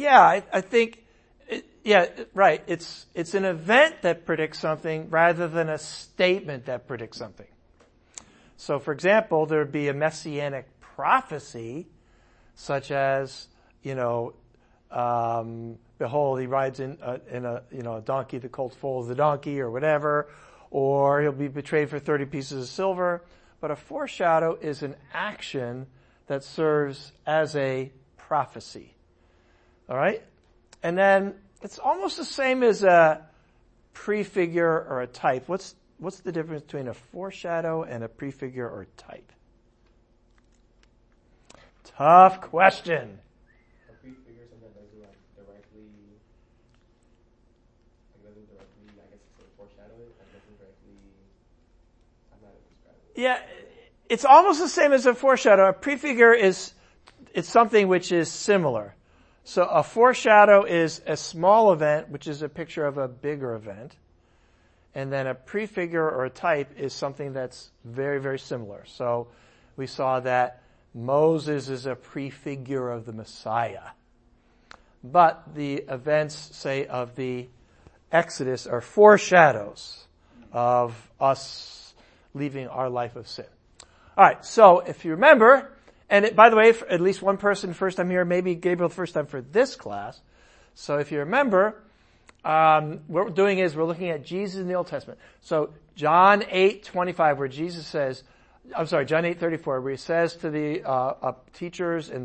Yeah, I think, right. It's an event that predicts something rather than a statement that predicts something. So, for example, there would be a messianic prophecy, such as, behold, he rides in a donkey, the colt foals the donkey, or whatever, or he'll be betrayed for 30 pieces of silver. But a foreshadow is an action that serves as a prophecy. All right? And then it's almost the same as a prefigure or a type. What's the difference between a foreshadow and a prefigure or type? Tough question. A prefigure sometimes doesn't directly, I guess it's a foreshadow it, doesn't directly, I'm not describing it. Yeah, it's almost the same as a foreshadow. A prefigure it's something which is similar. So a foreshadow is a small event, which is a picture of a bigger event. And then a prefigure or a type is something that's very, very similar. So we saw that Moses is a prefigure of the Messiah. But the events, say, of the Exodus are foreshadows of us leaving our life of sin. All right, so if you remember, and by the way, at least one person first time here, maybe Gabriel first time for this class. So if you remember, what we're doing is we're looking at Jesus in the Old Testament. So John 8:25, where Jesus says, John 8:34, where he says to the teachers and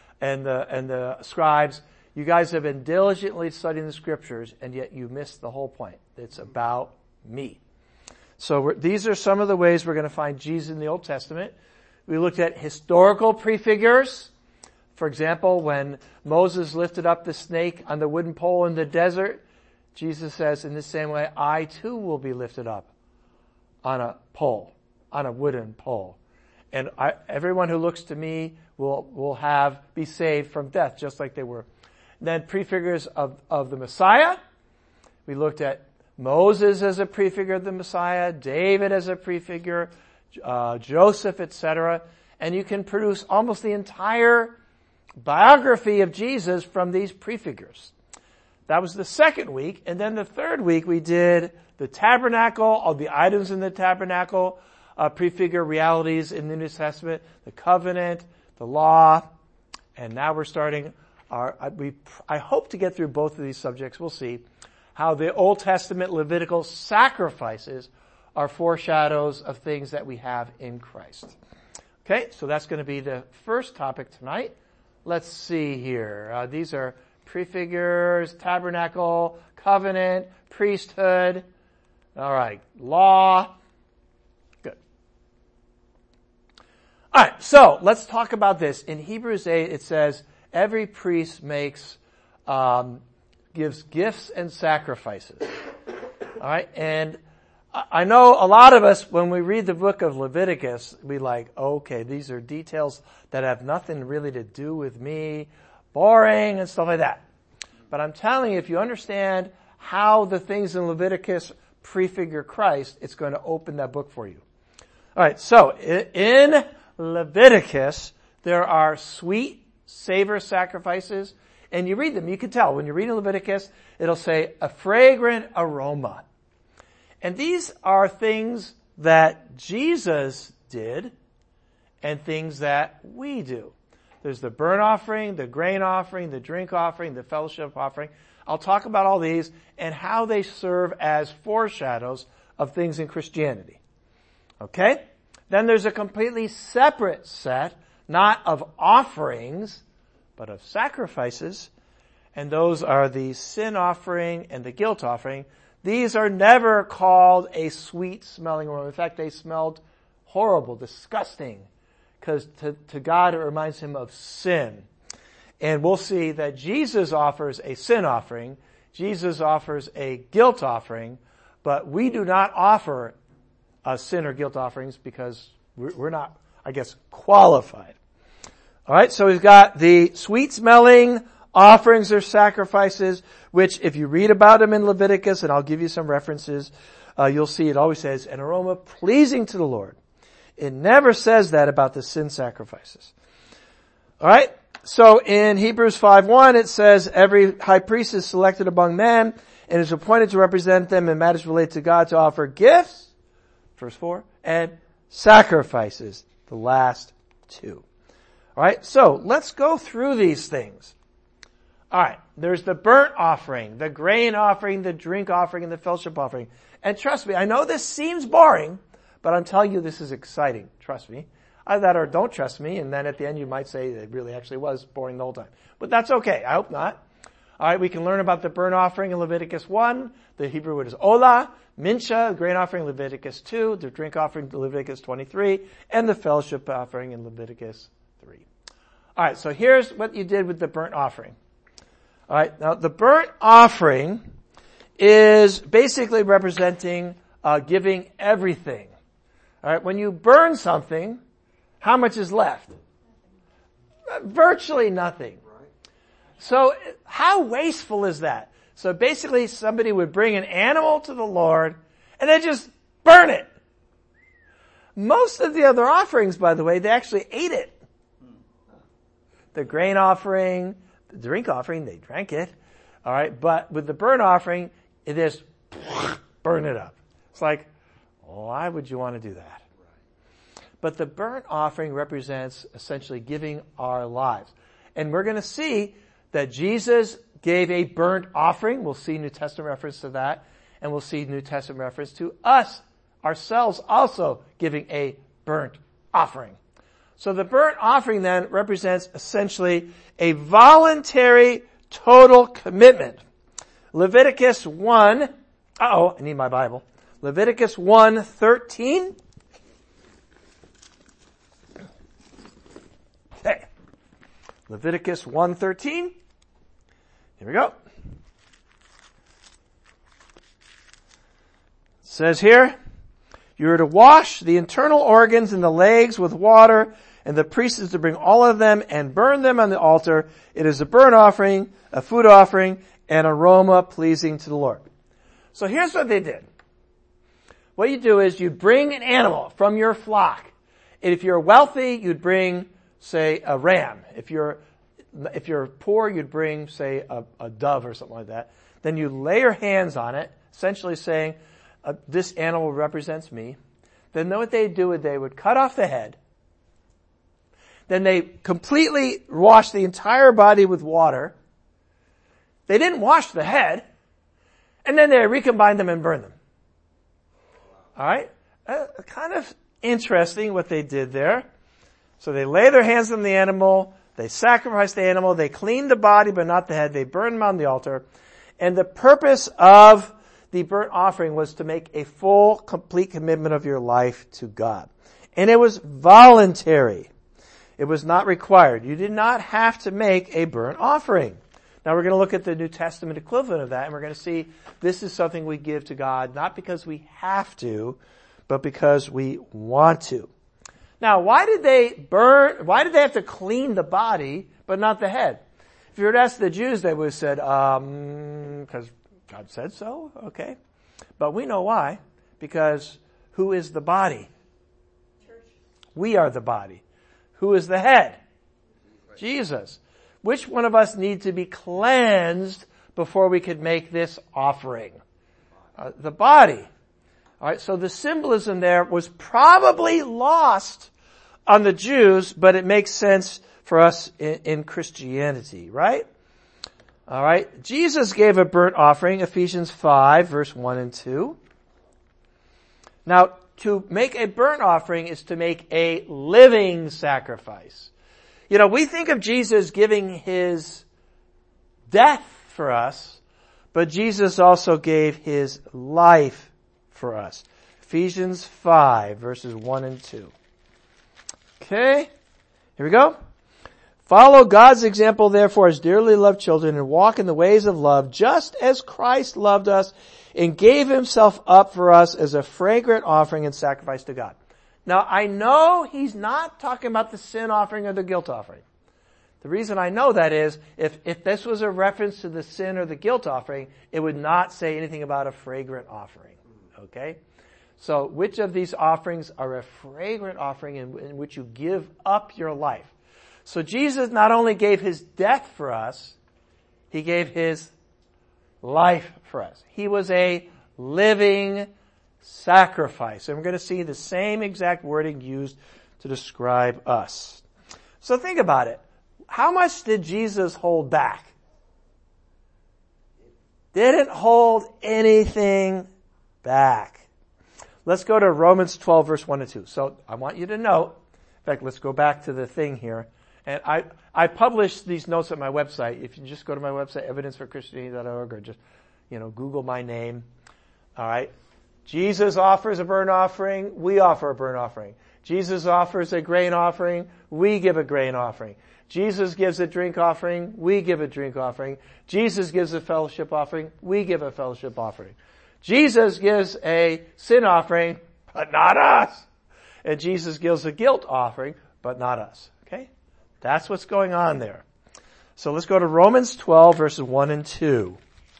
the scribes, you guys have been diligently studying the scriptures, and yet you missed the whole point. It's about me. So these are some of the ways we're going to find Jesus in the Old Testament. We looked at historical prefigures. For example, when Moses lifted up the snake on the wooden pole in the desert, Jesus says, in the same way, I too will be lifted up on a pole, on a wooden pole. And everyone who looks to me will be saved from death, just like they were. Then prefigures of the Messiah. We looked at Moses as a prefigure of the Messiah, David as a prefigure, Joseph, etc. And you can produce almost the entire biography of Jesus from these prefigures. That was the second week. And then the third week we did the tabernacle, all the items in the tabernacle, prefigure realities in the New Testament, the covenant, the law. And now we're starting I hope to get through both of these subjects. We'll see how the Old Testament Levitical sacrifices are foreshadows of things that we have in Christ. Okay, so that's going to be the first topic tonight. Let's see here. These are prefigures, tabernacle, covenant, priesthood. All right, law. Good. All right, so let's talk about this. In Hebrews 8, it says, every priest gives gifts and sacrifices. All right, and I know a lot of us, when we read the book of Leviticus, we like, okay, these are details that have nothing really to do with me, boring and stuff like that. But I'm telling you, if you understand how the things in Leviticus prefigure Christ, it's going to open that book for you. All right, so in Leviticus, there are sweet savor sacrifices, and you read them, you can tell. When you read Leviticus, it'll say a fragrant aroma. And these are things that Jesus did and things that we do. There's the burnt offering, the grain offering, the drink offering, the fellowship offering. I'll talk about all these and how they serve as foreshadows of things in Christianity. Okay? Then there's a completely separate set, not of offerings, but of sacrifices. And those are the sin offering and the guilt offering. These are never called a sweet-smelling aroma. In fact, they smelled horrible, disgusting, because to God it reminds him of sin. And we'll see that Jesus offers a sin offering. Jesus offers a guilt offering, but we do not offer sin or guilt offerings because we're not, I guess, qualified. All right, so we've got the sweet-smelling offerings or sacrifices, which if you read about them in Leviticus, and I'll give you some references, you'll see it always says an aroma pleasing to the Lord. It never says that about the sin sacrifices. All right, So in Hebrews 5:1 it says, every high priest is selected among men and is appointed to represent them in matters related to God, to offer gifts, verse 4, and sacrifices, the last two. Alright, so let's go through these things. Alright, there's the burnt offering, the grain offering, the drink offering, and the fellowship offering. And trust me, I know this seems boring, but I'm telling you this is exciting. Trust me. Either that or don't trust me, and then at the end you might say it really actually was boring the whole time. But that's okay. I hope not. Alright, we can learn about the burnt offering in Leviticus 1. The Hebrew word is olah, mincha, the grain offering in Leviticus 2, the drink offering in Leviticus 23, and the fellowship offering in Leviticus 3. Alright, so here's what you did with the burnt offering. Alright, now the burnt offering is basically representing giving everything. Alright, when you burn something, how much is left? Virtually nothing. So how wasteful is that? So basically somebody would bring an animal to the Lord and then just burn it. Most of the other offerings, by the way, they actually ate it. The grain offering, the drink offering, they drank it. Alright, but with the burnt offering, it is burn it up. It's like, why would you want to do that? But the burnt offering represents essentially giving our lives. And we're going to see that Jesus gave a burnt offering. We'll see New Testament reference to that. And we'll see New Testament reference to us, ourselves, also giving a burnt offering. So the burnt offering then represents essentially a voluntary total commitment. Leviticus 1, I need my Bible. Leviticus 1:13. Okay. Leviticus 1:13. Here we go. It says here, you are to wash the internal organs and the legs with water, and the priest is to bring all of them and burn them on the altar. It is a burnt offering, a food offering, an aroma pleasing to the Lord. So here's what they did. What you do is you bring an animal from your flock. And if you're wealthy, you'd bring, say, a ram. If you're poor, you'd bring, say, a dove or something like that. Then you lay your hands on it, essentially saying, this animal represents me. Then what they'd do is they would cut off the head. Then they completely wash the entire body with water. They didn't wash the head. And then they recombine them and burn them. Alright? Kind of interesting what they did there. So they lay their hands on the animal. They sacrifice the animal. They clean the body but not the head. They burn them on the altar. And the purpose of the burnt offering was to make a full, complete commitment of your life to God. And it was voluntary. It was not required. You did not have to make a burnt offering. Now we're going to look at the New Testament equivalent of that, and we're going to see this is something we give to God, not because we have to, but because we want to. Now, why did they have to clean the body, but not the head? If you were to ask the Jews, they would have said, because God said so, okay. But we know why. Because who is the body? Church. We are the body. Who is the head? Jesus. Which one of us needs to be cleansed before we could make this offering? The body. Alright, so the symbolism there was probably lost on the Jews, but it makes sense for us in Christianity, right? Alright, Jesus gave a burnt offering, Ephesians 5, verse 1 and 2. Now, to make a burnt offering is to make a living sacrifice. You know, we think of Jesus giving his death for us, but Jesus also gave his life for us. Ephesians 5, verses 1 and 2. Okay, here we go. Follow God's example, therefore, as dearly loved children, and walk in the ways of love, just as Christ loved us and gave himself up for us as a fragrant offering and sacrifice to God. Now, I know he's not talking about the sin offering or the guilt offering. The reason I know that is, if this was a reference to the sin or the guilt offering, it would not say anything about a fragrant offering. Okay? So, which of these offerings are a fragrant offering in which you give up your life? So Jesus not only gave his death for us, he gave his life for us. He was a living sacrifice. And we're going to see the same exact wording used to describe us. So think about it. How much did Jesus hold back? Didn't hold anything back. Let's go to Romans 12, verse 1 and 2. So I want you to note, in fact, let's go back to the thing here. And I publish these notes at my website. If you just go to my website, evidenceforchristianity.org, or just, Google my name. All right. Jesus offers a burnt offering. We offer a burnt offering. Jesus offers a grain offering. We give a grain offering. Jesus gives a drink offering. We give a drink offering. Jesus gives a fellowship offering. We give a fellowship offering. Jesus gives a sin offering, but not us. And Jesus gives a guilt offering, but not us. Okay? That's what's going on there. So let's go to Romans 12, verses 1 and 2.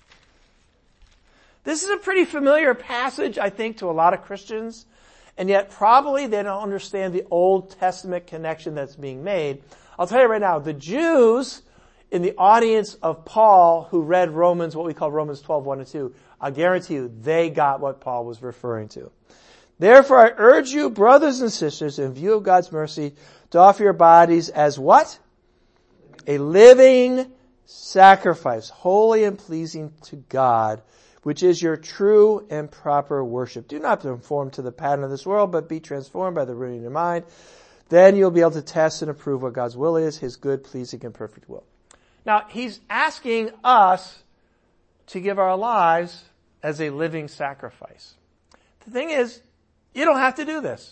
This is a pretty familiar passage, I think, to a lot of Christians, and yet probably they don't understand the Old Testament connection that's being made. I'll tell you right now, the Jews in the audience of Paul who read Romans, what we call Romans 12, 1 and 2, I guarantee you they got what Paul was referring to. Therefore I urge you, brothers and sisters, in view of God's mercy, to offer your bodies as what? A living sacrifice, holy and pleasing to God, which is your true and proper worship. Do not conform to the pattern of this world, but be transformed by the renewing of your mind. Then you'll be able to test and approve what God's will is, his good, pleasing, and perfect will. Now, he's asking us to give our lives as a living sacrifice. The thing is, you don't have to do this.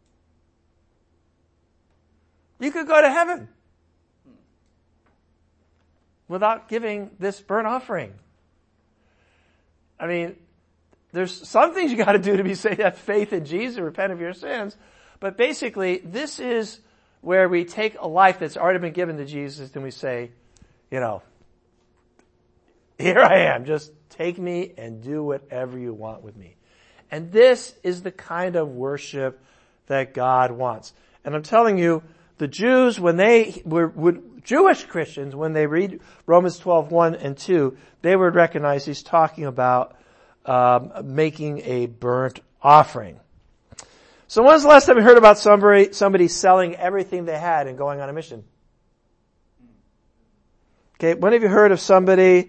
You could go to heaven without giving this burnt offering. I mean, there's some things you got to do to be saved. Have faith in Jesus, repent of your sins. But basically, this is where we take a life that's already been given to Jesus and we say, here I am. Just take me and do whatever you want with me. And this is the kind of worship that God wants. And I'm telling you, the Jews, when they were Jewish Christians, when they read Romans 12, 1 and 2, they would recognize he's talking about making a burnt offering. So when's the last time you heard about somebody selling everything they had and going on a mission? Okay, when have you heard of somebody,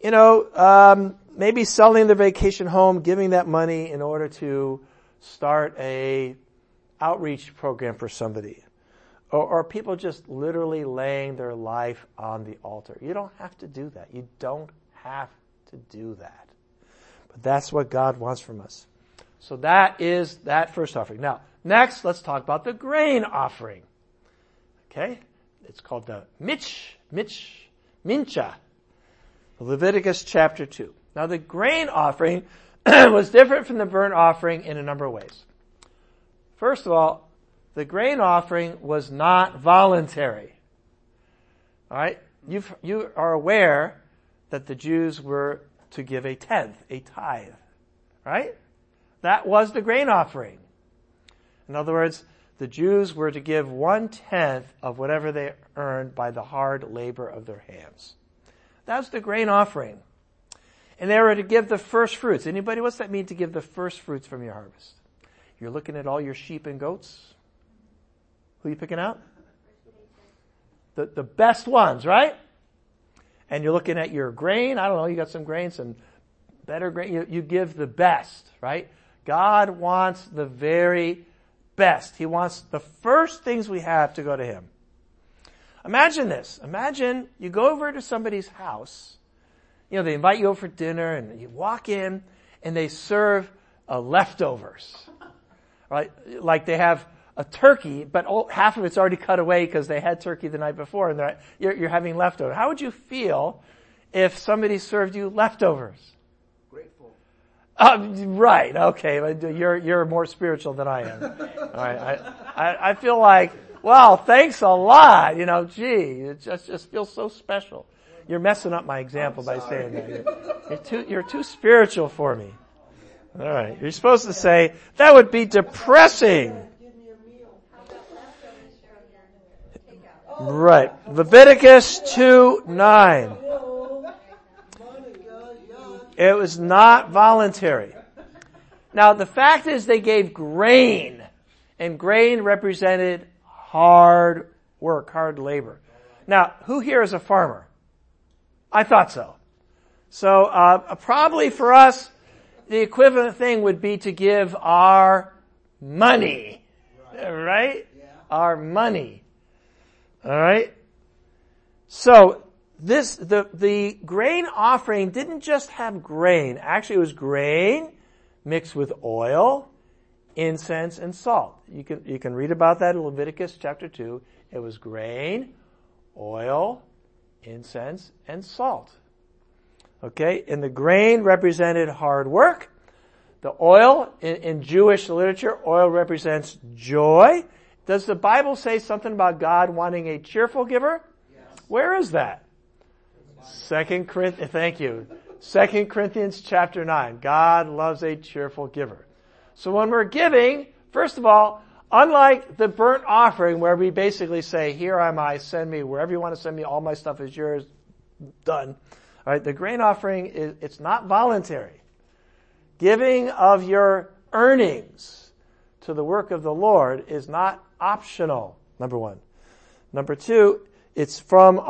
maybe selling their vacation home, giving that money in order to start a outreach program for somebody? Or people just literally laying their life on the altar. You don't have to do that. You don't have to do that. But that's what God wants from us. So that is that first offering. Now, next, let's talk about the grain offering. Okay? It's called the mincha. Leviticus chapter 2. Now, the grain offering was different from the burnt offering in a number of ways. First of all, the grain offering was not voluntary. All right? You are aware that the Jews were to give a tenth, a tithe. Right? That was the grain offering. In other words, the Jews were to give 1/10 of whatever they earned by the hard labor of their hands. That's the grain offering. And they were to give the first fruits. Anybody, what's that mean to give the first fruits from your harvest? You're looking at all your sheep and goats. Who are you picking out? The best ones, right? And you're looking at your grain. I don't know, you got some grain, some better grain. You give the best, right? God wants the very best. He wants the first things we have to go to him. Imagine this. Imagine you go over to somebody's house. They invite you over for dinner and you walk in and they serve leftovers. Right? Like they have a turkey, but half of it's already cut away because they had turkey the night before and you're having leftovers. How would you feel if somebody served you leftovers? Grateful. Right. Okay. You're more spiritual than I am. All right. I feel like, wow, thanks a lot. Gee, it just feels so special. You're messing up my example by saying that. You're too spiritual for me. All right. You're supposed to say, that would be depressing. Right. Leviticus 2:9. It was not voluntary. Now, the fact is they gave grain, and grain represented hard work, hard labor. Now, who here is a farmer? I thought so. So, probably for us, the equivalent thing would be to give our money. Right? Our money. Alright? So, the grain offering didn't just have grain. Actually, it was grain mixed with oil, incense, and salt. You can read about that in Leviticus chapter 2. It was grain, oil, incense, and salt. Okay? And the grain represented hard work. The oil, in Jewish literature, oil represents joy. Does the Bible say something about God wanting a cheerful giver? Yes. Where is that? 2 Corinthians, thank you. 2 Corinthians chapter 9. God loves a cheerful giver. So when we're giving, first of all, unlike the burnt offering where we basically say, here am I, send me wherever you want to send me, all my stuff is yours, done. All right, the grain offering it's not voluntary. Giving of your earnings to the work of the Lord is not optional, number one. Number two, it's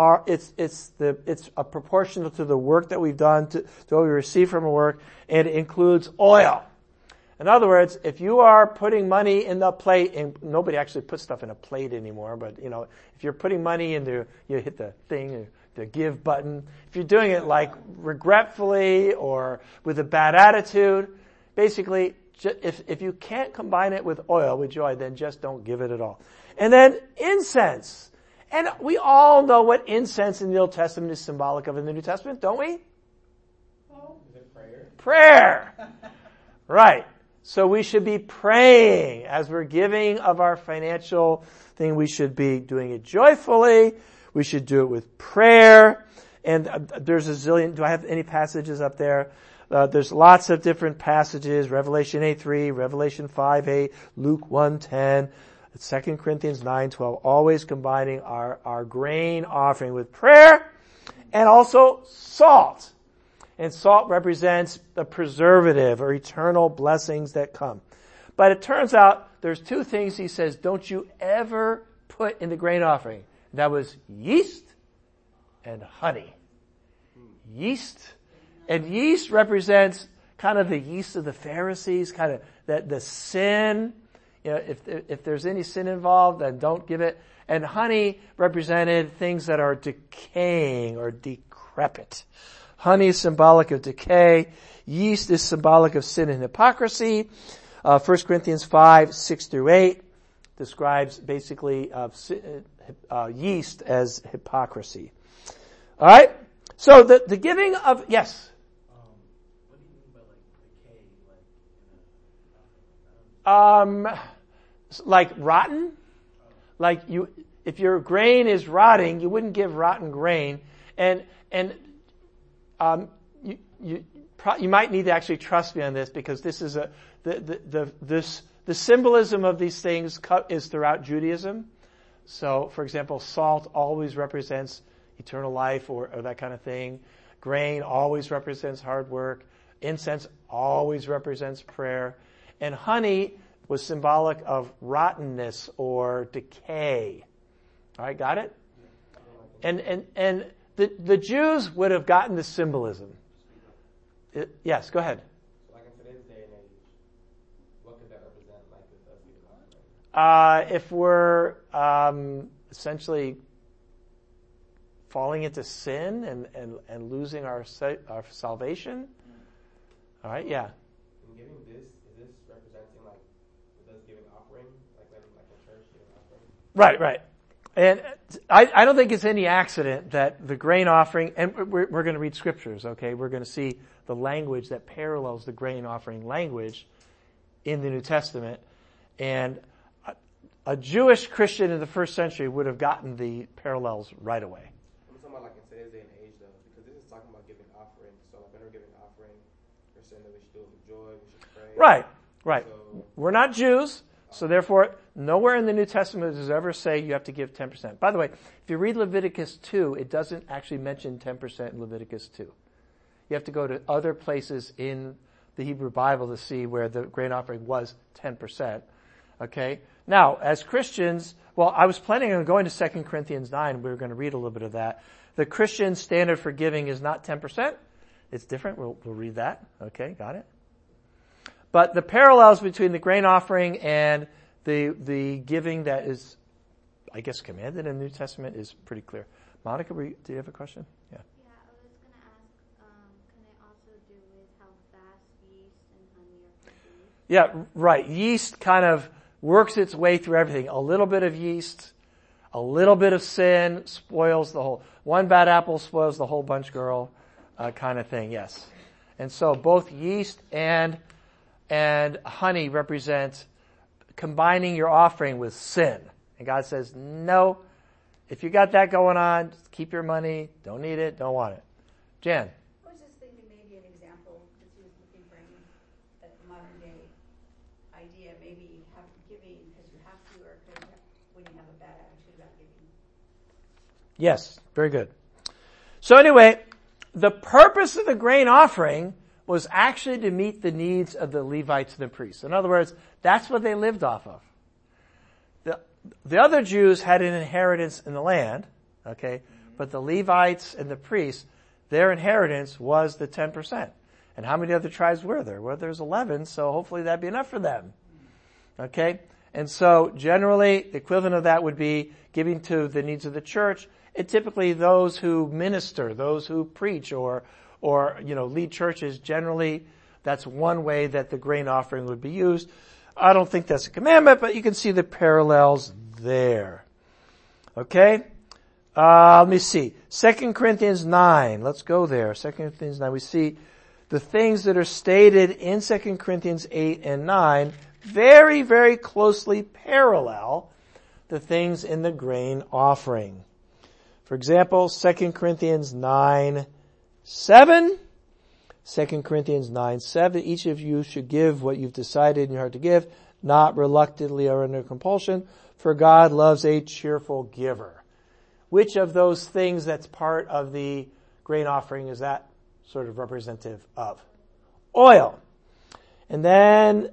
a proportional to the work that we've done, to what we receive from a work, and it includes oil. In other words, if you are putting money in the plate, and nobody actually puts stuff in a plate anymore, but if you're putting money you hit the thing, the give button. If you're doing it like regretfully or with a bad attitude, basically, if you can't combine it with oil, with joy, then just don't give it at all. And then incense. And we all know what incense in the Old Testament is symbolic of in the New Testament, don't we? Oh, is it prayer? Prayer. Right. So we should be praying as we're giving of our financial thing. We should be doing it joyfully. We should do it with prayer. And there's a zillion. Do I have any passages up there? There's lots of different passages. Revelation 8:3, Revelation 5:8, Luke 1:10, 2 Corinthians 9:12. Always combining our grain offering with prayer and also salt. And salt represents the preservative or eternal blessings that come. But it turns out there's two things he says don't you ever put in the grain offering. That was yeast and honey. Yeast. And yeast represents kind of the yeast of the Pharisees, kind of the sin. If there's any sin involved, then don't give it. And honey represented things that are decaying or decrepit. Honey is symbolic of decay. Yeast is symbolic of sin and hypocrisy. 1 Corinthians 5:6-8 describes basically yeast as hypocrisy. All right? So the giving of, yes? What do you mean by decay? Like rotten? Like if your grain is rotting, you wouldn't give rotten grain. And you might need to actually trust me on this because this is the symbolism of these things is throughout Judaism. So, for example, salt always represents eternal life or that kind of thing. Grain always represents hard work. Incense always represents prayer. And honey was symbolic of rottenness or decay. All right, got it? And the Jews would have gotten the symbolism. Yes, go ahead. Like in today's day and age, what could that represent like with us giving offering? If we're essentially falling into sin and losing our salvation. All right, yeah. In giving this, is this representing like with us giving offering, like in church giving offering? Right. And I don't think it's any accident that the grain offering, and we're going to read scriptures, okay? We're going to see the language that parallels the grain offering language in the New Testament. And a Jewish Christian in the first century would have gotten the parallels right away. I'm talking about like in today's day and age though, because this is talking about giving offering. So like when we're giving offering, we're saying that we should do it with joy, we should pray. Right. So, We're not Jews, So therefore, nowhere in the New Testament does it ever say you have to give 10%. By the way, if you read Leviticus 2, it doesn't actually mention 10% in Leviticus 2. You have to go to other places in the Hebrew Bible to see where the grain offering was 10%. Okay? Now, as Christians, well, I was planning on going to 2 Corinthians 9. We were going to read a little bit of that. The Christian standard for giving is not 10%. It's different. We'll read that. Okay, got it? But the parallels between the grain offering and the giving that is, I guess, commanded in the New Testament is pretty clear. Monica, do you have a question? Yeah. Yeah, I was going to ask, can it also do with how fast yeast and honey are produced? Yeah, right. Yeast kind of works its way through everything. A little bit of yeast, a little bit of sin spoils the whole. One bad apple spoils the whole bunch, girl, kind of thing, yes. And so both yeast and honey represent combining your offering with sin. And God says, no, if you got that going on, just keep your money, don't need it, don't want it. Jan? I was just thinking maybe an example that he was looking for a modern day idea, maybe have giving because you have to or when you have a bad attitude about giving. Yes, very good. So anyway, the purpose of the grain offering was actually to meet the needs of the Levites and the priests. In other words, that's what they lived off of. The other Jews had an inheritance in the land, okay, but the Levites and the priests, their inheritance was the 10%. And how many other tribes were there? Well, there's 11, so hopefully that'd be enough for them. Okay? And so generally, the equivalent of that would be giving to the needs of the church. It typically those who minister, those who preach or lead churches, generally that's one way that the grain offering would be used. I don't think that's a commandment, but you can see the parallels there. Okay? Let me see. 2 Corinthians 9. Let's go there. 2 Corinthians 9. We see the things that are stated in 2 Corinthians 8 and 9 very, very closely parallel the things in the grain offering. For example, 2 Corinthians 9, 7. 2 Corinthians 9:7, each of you should give what you've decided in your heart to give, not reluctantly or under compulsion, for God loves a cheerful giver. Which of those things that's part of the grain offering is that sort of representative of? Oil. And then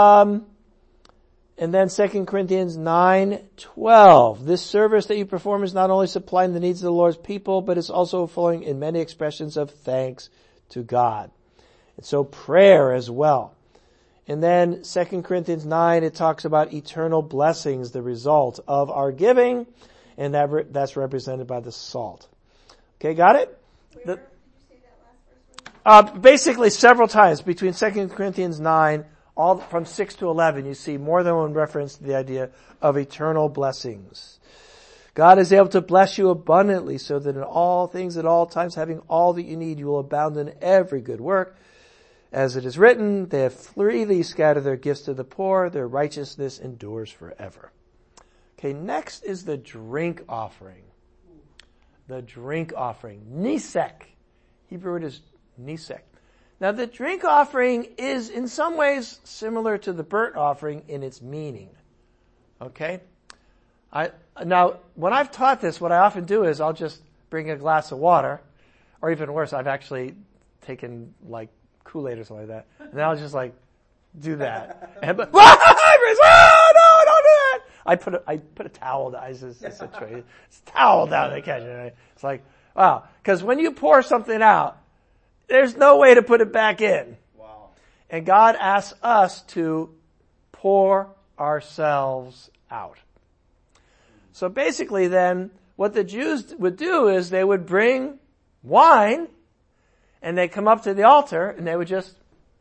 2 Corinthians 9:12, this service that you perform is not only supplying the needs of the Lord's people, but it's also flowing in many expressions of thanks to God. And so prayer as well. And then 2 Corinthians 9, it talks about eternal blessings, the result of our giving, and that's represented by the salt. Okay, got it? Where did you say that last verse? Basically several times between 2 Corinthians 9, all from 6 to 11, you see more than one reference to the idea of eternal blessings. God is able to bless you abundantly so that in all things at all times, having all that you need, you will abound in every good work. As it is written, they have freely scattered their gifts to the poor, their righteousness endures forever. Okay, next is the drink offering. The drink offering. Nisek. Hebrew word is nisek. Now the drink offering is in some ways similar to the burnt offering in its meaning. Okay? Now, when I've taught this, what I often do is I'll just bring a glass of water, or even worse, I've actually taken like Kool-Aid or something like that, and then I'll just like do that. And no, don't do that! I put a towel down. It's a towel down in the kitchen. Right? It's like, wow. Because when you pour something out, there's no way to put it back in. Wow. And God asks us to pour ourselves out. So basically then, what the Jews would do is they would bring wine, and they'd come up to the altar, and they would just,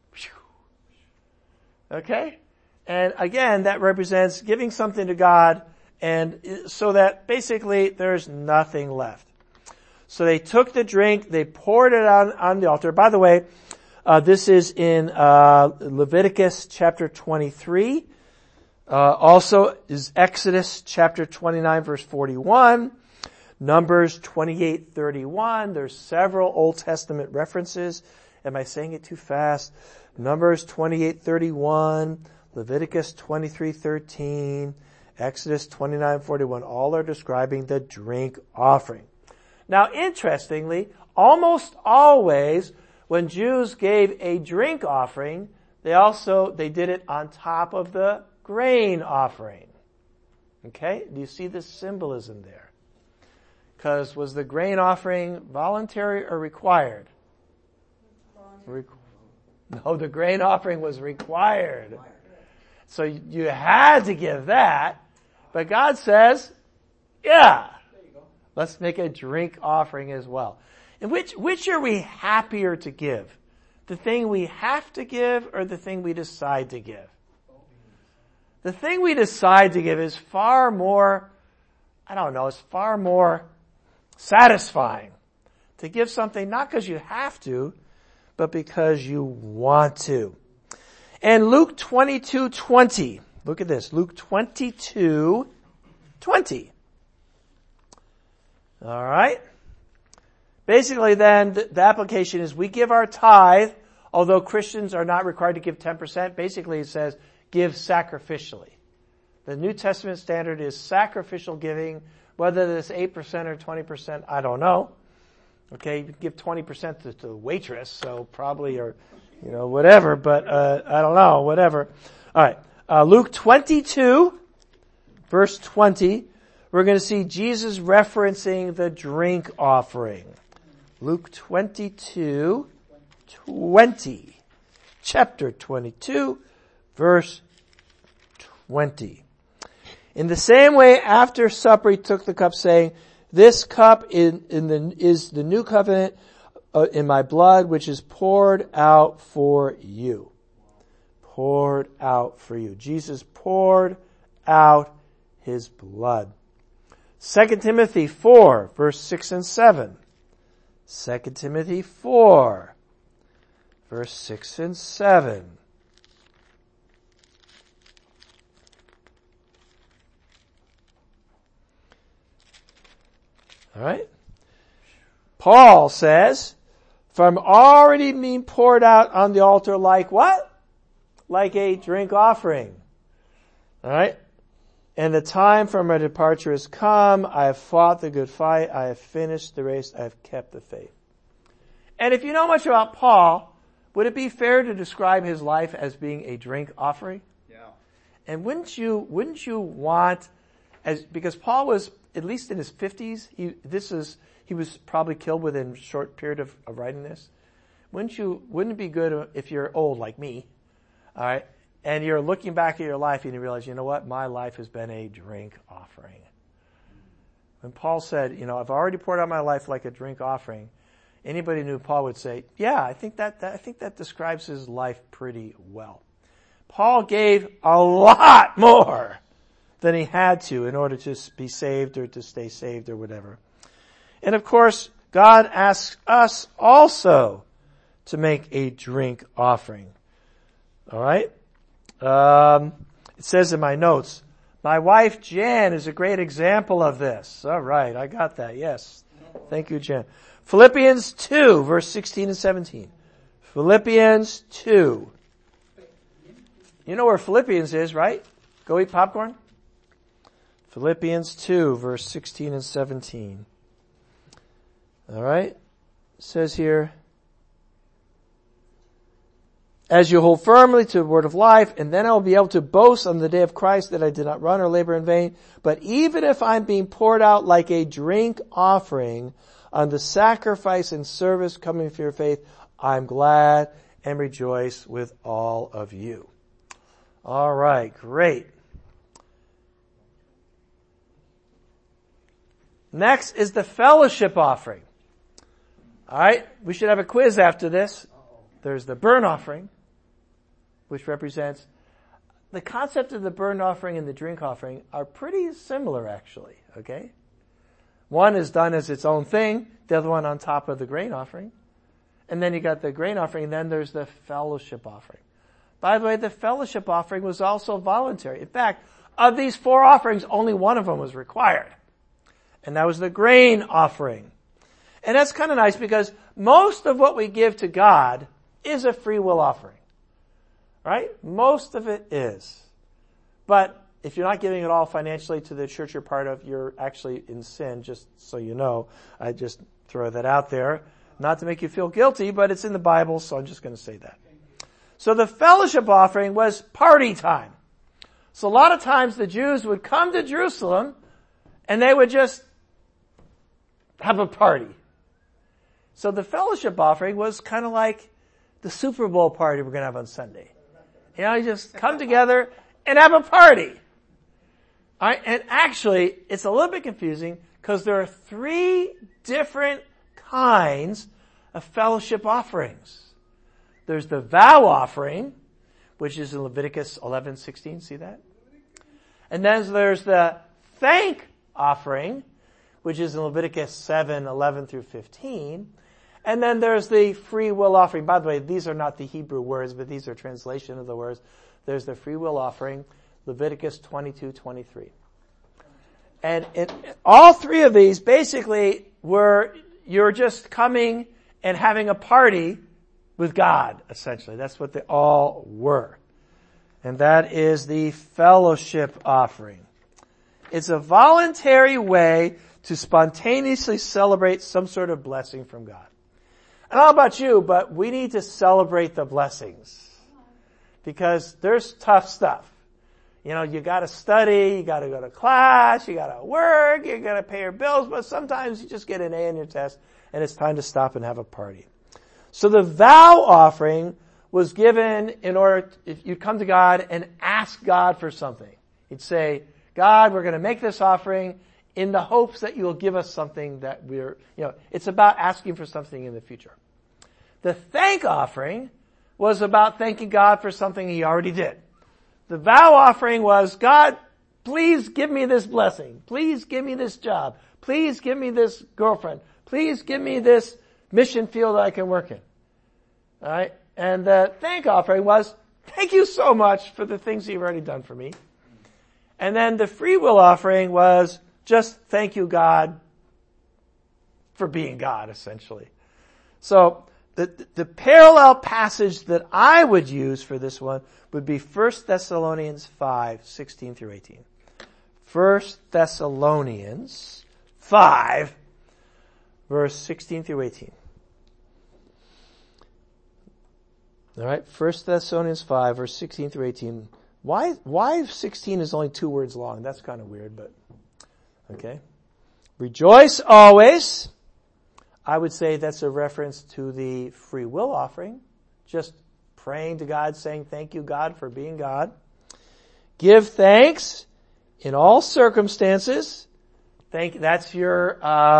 okay? And again, that represents giving something to God, and so that basically there's nothing left. So they took the drink, they poured it on the altar. By the way, this is in Leviticus chapter 23. Also is Exodus chapter 29 verse 41, Numbers 28:31. There's several Old Testament references. Am I saying it too fast? Numbers 28:31, Leviticus 23:13, Exodus 29:41, all are describing the drink offering. Now, interestingly, almost always when Jews gave a drink offering, they did it on top of the grain offering. Okay? Do you see the symbolism there? Because was the grain offering voluntary or required? No, the grain offering was required. So you had to give that. But God says, yeah, let's make a drink offering as well. And which are we happier to give? The thing we have to give or the thing we decide to give? The thing we decide to give is far more, it's far more satisfying to give something not because you have to, but because you want to. And Luke 22:20. Look at this. Luke 22:20. All right. Basically then, the application is we give our tithe, although Christians are not required to give 10%. Basically it says give sacrificially. The New Testament standard is sacrificial giving, whether it's 8% or 20%, I don't know. Okay, you give 20% to the waitress, so probably, or, whatever, but, I don't know, whatever. Alright, Luke 22, verse 20, we're going to see Jesus referencing the drink offering. Luke 22:20. Chapter 22, verse 20. In the same way, after supper, he took the cup, saying, "This cup is the new covenant in my blood, which is poured out for you." Poured out for you. Jesus poured out his blood. 2 Timothy 4, verse 6 and 7. 2 Timothy 4, verse 6 and 7. All right. Paul says, "For I'm already being poured out on the altar like what? Like a drink offering." All right. "And the time for my departure has come. I have fought the good fight. I have finished the race. I have kept the faith." And if you know much about Paul, would it be fair to describe his life as being a drink offering? Yeah. And wouldn't you want, because Paul was, at least in his 50s, he was probably killed within a short period of writing this. Wouldn't it be good if you're old like me, all right, and you're looking back at your life and you realize, you know what, my life has been a drink offering. When Paul said, I've already poured out my life like a drink offering, anybody who knew Paul would say, yeah, I think that describes his life pretty well. Paul gave a lot more than he had to in order to be saved or to stay saved or whatever. And of course, God asks us also to make a drink offering. All right? It says in my notes, my wife Jan is a great example of this. All right, I got that. Yes. Thank you, Jan. Philippians 2, verse 16 and 17. Philippians 2. You know where Philippians is, right? Go eat popcorn. Philippians 2, verse 16 and 17. All right? It says here, "As you hold firmly to the word of life, and then I will be able to boast on the day of Christ that I did not run or labor in vain. But even if I'm being poured out like a drink offering on the sacrifice and service coming from your faith, I'm glad and rejoice with all of you." All right, great. Next is the fellowship offering. All right, we should have a quiz after this. There's the burnt offering, which represents the concept of the burnt offering and the drink offering are pretty similar, actually. Okay, one is done as its own thing, the other one on top of the grain offering, and then you got the grain offering, and then there's the fellowship offering. By the way, the fellowship offering was also voluntary. In fact, of these 4 offerings, only one of them was required. And that was the grain offering. And that's kind of nice because most of what we give to God is a free will offering. Right? Most of it is. But if you're not giving it all financially to the church you're part of, you're actually in sin, just so you know. I just throw that out there. Not to make you feel guilty, but it's in the Bible, so I'm just going to say that. So the fellowship offering was party time. So a lot of times the Jews would come to Jerusalem and they would just have a party. So the fellowship offering was kind of like the Super Bowl party we're going to have on Sunday. You just come together and have a party. All right? And actually, it's a little bit confusing because there are 3 different kinds of fellowship offerings. There's the vow offering, which is in Leviticus 11:16. See that? And then there's the thank offering, which is in Leviticus 7:11 through 15. And then there's the free will offering. By the way, these are not the Hebrew words, but these are translation of the words. There's the free will offering, Leviticus 22:23. And all 3 of these basically you're just coming and having a party with God, essentially. That's what they all were. And that is the fellowship offering. It's a voluntary way to spontaneously celebrate some sort of blessing from God. I don't know about you, but we need to celebrate the blessings. Because there's tough stuff. You gotta study, you gotta go to class, you gotta work, you gotta pay your bills, but sometimes you just get an A in your test and it's time to stop and have a party. So the vow offering was given in order, if you'd come to God and ask God for something. You'd say, God, we're gonna make this offering in the hopes that you'll give us something that it's about asking for something in the future. The thank offering was about thanking God for something He already did. The vow offering was, God, please give me this blessing. Please give me this job. Please give me this girlfriend. Please give me this mission field that I can work in. All right? And the thank offering was, thank you so much for the things you've already done for me. And then the free will offering was, just thank you, God, for being God, essentially. So, the parallel passage that I would use for this one would be 1 Thessalonians 5:16 through 18. 1 Thessalonians 5, verse 16 through 18. All right, 1 Thessalonians 5, verse 16 through 18. Why 16 is only 2 words long? That's kind of weird, but okay. Rejoice always. I would say that's a reference to the free will offering. Just praying to God, saying, thank you, God, for being God. Give thanks in all circumstances. That's your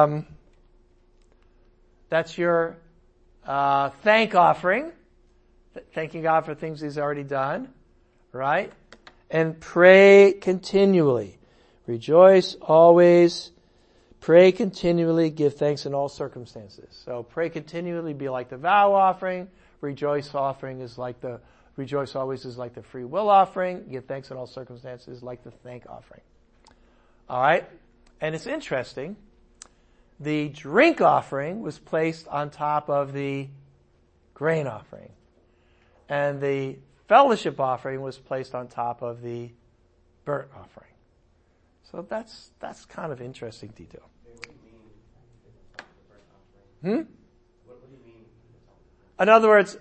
thank offering. Thanking God for things He's already done. Right? And pray continually. Rejoice always. Pray continually, give thanks in all circumstances. So pray continually be like the vow offering. Rejoice always is like the free will offering. Give thanks in all circumstances like the thank offering. Alright? And it's interesting. The drink offering was placed on top of the grain offering. And the fellowship offering was placed on top of the burnt offering. So that's kind of interesting detail. What do you mean the burnt offering? What do you mean? In other words,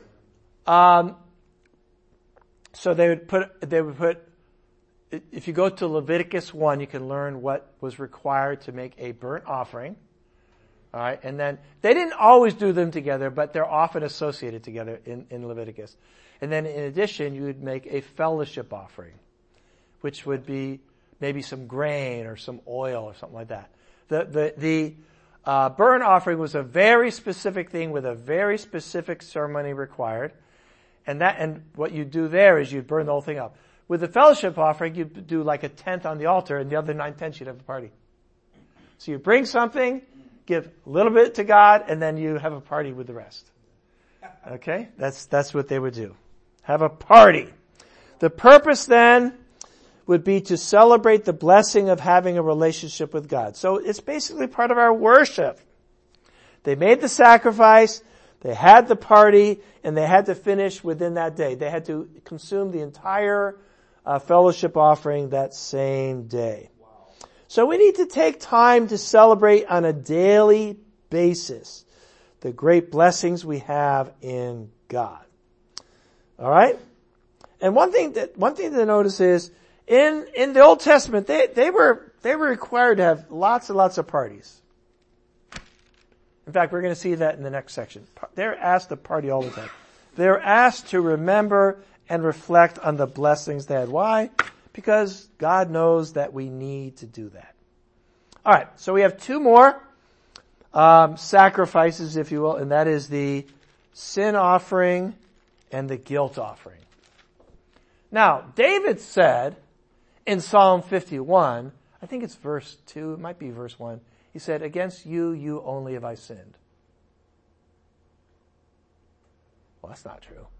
so they would put, if you go to Leviticus 1, you can learn what was required to make a burnt offering. Alright, and then, they didn't always do them together, but they're often associated together in Leviticus. And then in addition, you would make a fellowship offering, which would be maybe some grain or some oil or something like that. The burnt offering was a very specific thing with a very specific ceremony required. And what you do there is you burn the whole thing up. With the fellowship offering, you do like a tenth on the altar, and the other 9/10 you'd have a party. So you bring something, give a little bit to God, and then you have a party with the rest. Okay? That's what they would do. Have a party. The purpose then would be to celebrate the blessing of having a relationship with God. So it's basically part of our worship. They made the sacrifice. They had the party, and they had to finish within that day. They had to consume the entire fellowship offering that same day. Wow. So we need to take time to celebrate on a daily basis the great blessings we have in God. All right? And one thing to notice is in the Old Testament they were required to have lots and lots of parties. In fact, we're going to see that in the next section. They're asked to party all the time. They're asked to remember and reflect on the blessings they had. Why? Because God knows that we need to do that. All right, so we have two more sacrifices, if you will, and that is the sin offering and the guilt offering. Now, David said in Psalm 51, I think it's verse 2, it might be verse 1, he said, against you only have I sinned. Well, that's not true.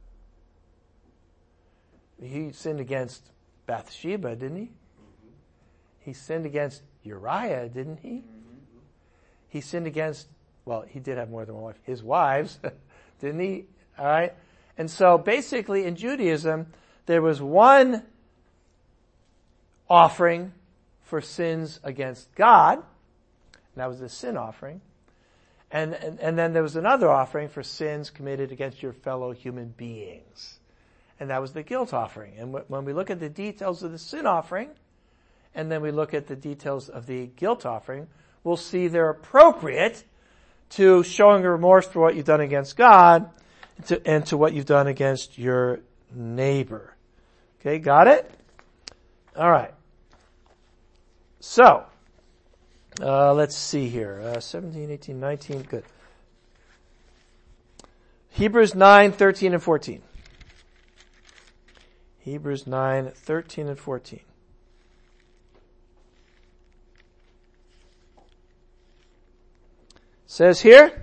He sinned against Bathsheba, didn't he? Mm-hmm. He sinned against Uriah, didn't he? Mm-hmm. He sinned against, well, he did have more than one wife, his wives, didn't he? All right. And so basically in Judaism, there was one offering for sins against God, and that was the sin offering. And then there was another offering for sins committed against your fellow human beings. And that was the guilt offering. And when we look at the details of the sin offering, and then we look at the details of the guilt offering, we'll see they're appropriate to showing remorse for what you've done against God and to what you've done against your neighbor. Okay, got it? All right. So, let's see here. 17, 18, 19, good. Hebrews 9, 13, and 14. Hebrews 9, 13, and 14. Says here,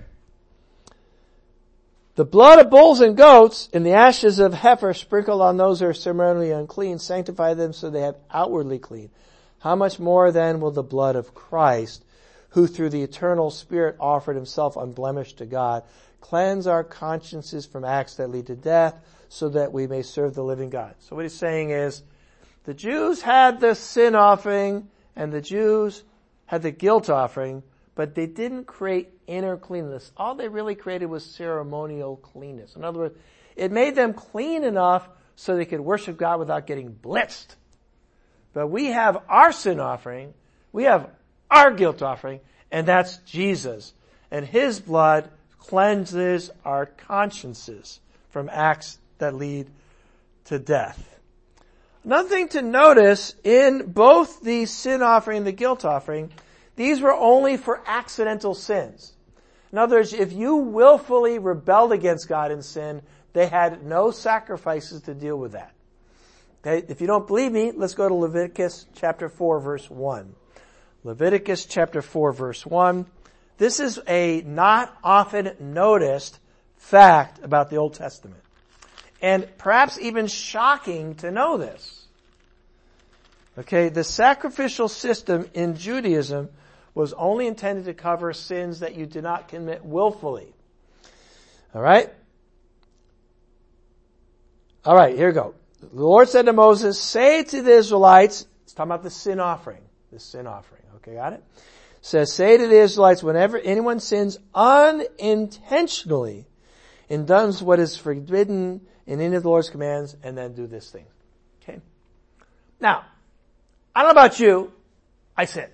the blood of bulls and goats and the ashes of heifer sprinkled on those who are ceremonially unclean sanctify them so they have outwardly clean. How much more then will the blood of Christ, who through the eternal Spirit offered himself unblemished to God, cleanse our consciences from acts that lead to death, so that we may serve the living God. So what he's saying is, the Jews had the sin offering and the Jews had the guilt offering, but they didn't create inner cleanliness. All they really created was ceremonial cleanness. In other words, it made them clean enough so they could worship God without getting blitzed. But we have our sin offering, we have our guilt offering, and that's Jesus. And his blood cleanses our consciences from acts that lead to death. Another thing to notice in both the sin offering and the guilt offering, these were only for accidental sins. In other words, if you willfully rebelled against God in sin, they had no sacrifices to deal with that. Okay, if you don't believe me, let's go to Leviticus chapter 4, verse 1. Leviticus chapter 4, verse 1. This is a not often noticed fact about the Old Testament. And perhaps even shocking to know this. Okay, the sacrificial system in Judaism was only intended to cover sins that you did not commit willfully. Alright? Alright, here we go. The Lord said to Moses, say to the Israelites, it's talking about the sin offering. The sin offering. Okay, got it? Says, say to the Israelites, whenever anyone sins unintentionally and does what is forbidden in any of the Lord's commands, and then do this thing. Okay? Now, I don't know about you, I sin.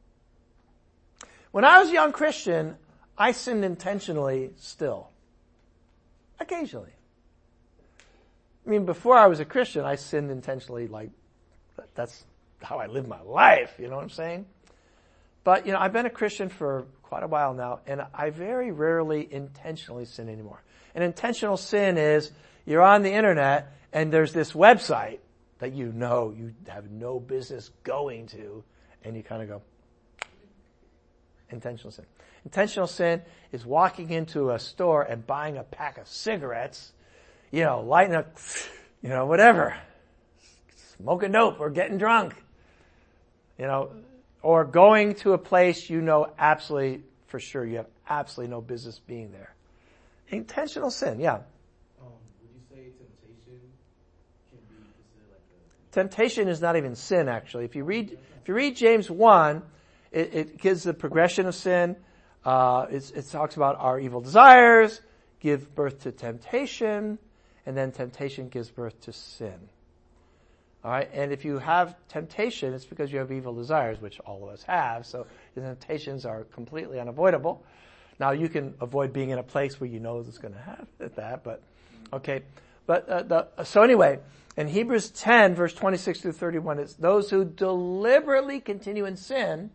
When I was a young Christian, I sinned intentionally still. Occasionally. I mean, before I was a Christian, I sinned intentionally, like, that's how I live my life, you know what I'm saying? But, you know, I've been a Christian for quite a while now, and I very rarely intentionally sin anymore. An intentional sin is, you're on the internet, and there's this website that you know you have no business going to, and you kind of go, intentional sin. Intentional sin is walking into a store and buying a pack of cigarettes, you know, lighting up, you know, whatever, smoking dope or getting drunk, you know, or going to a place you know absolutely, for sure, you have absolutely no business being there. Intentional sin, yeah. Would you say temptation can be considered like a... Temptation is not even sin, actually. If you read James 1, it gives the progression of sin. It talks about our evil desires give birth to temptation, and then temptation gives birth to sin. All right, and if you have temptation, it's because you have evil desires, which all of us have. So the temptations are completely unavoidable. Now you can avoid being in a place where you know it's going to have that, but okay. But so anyway, in Hebrews 10, verse 26 through 31, it's those who deliberately continue in sin.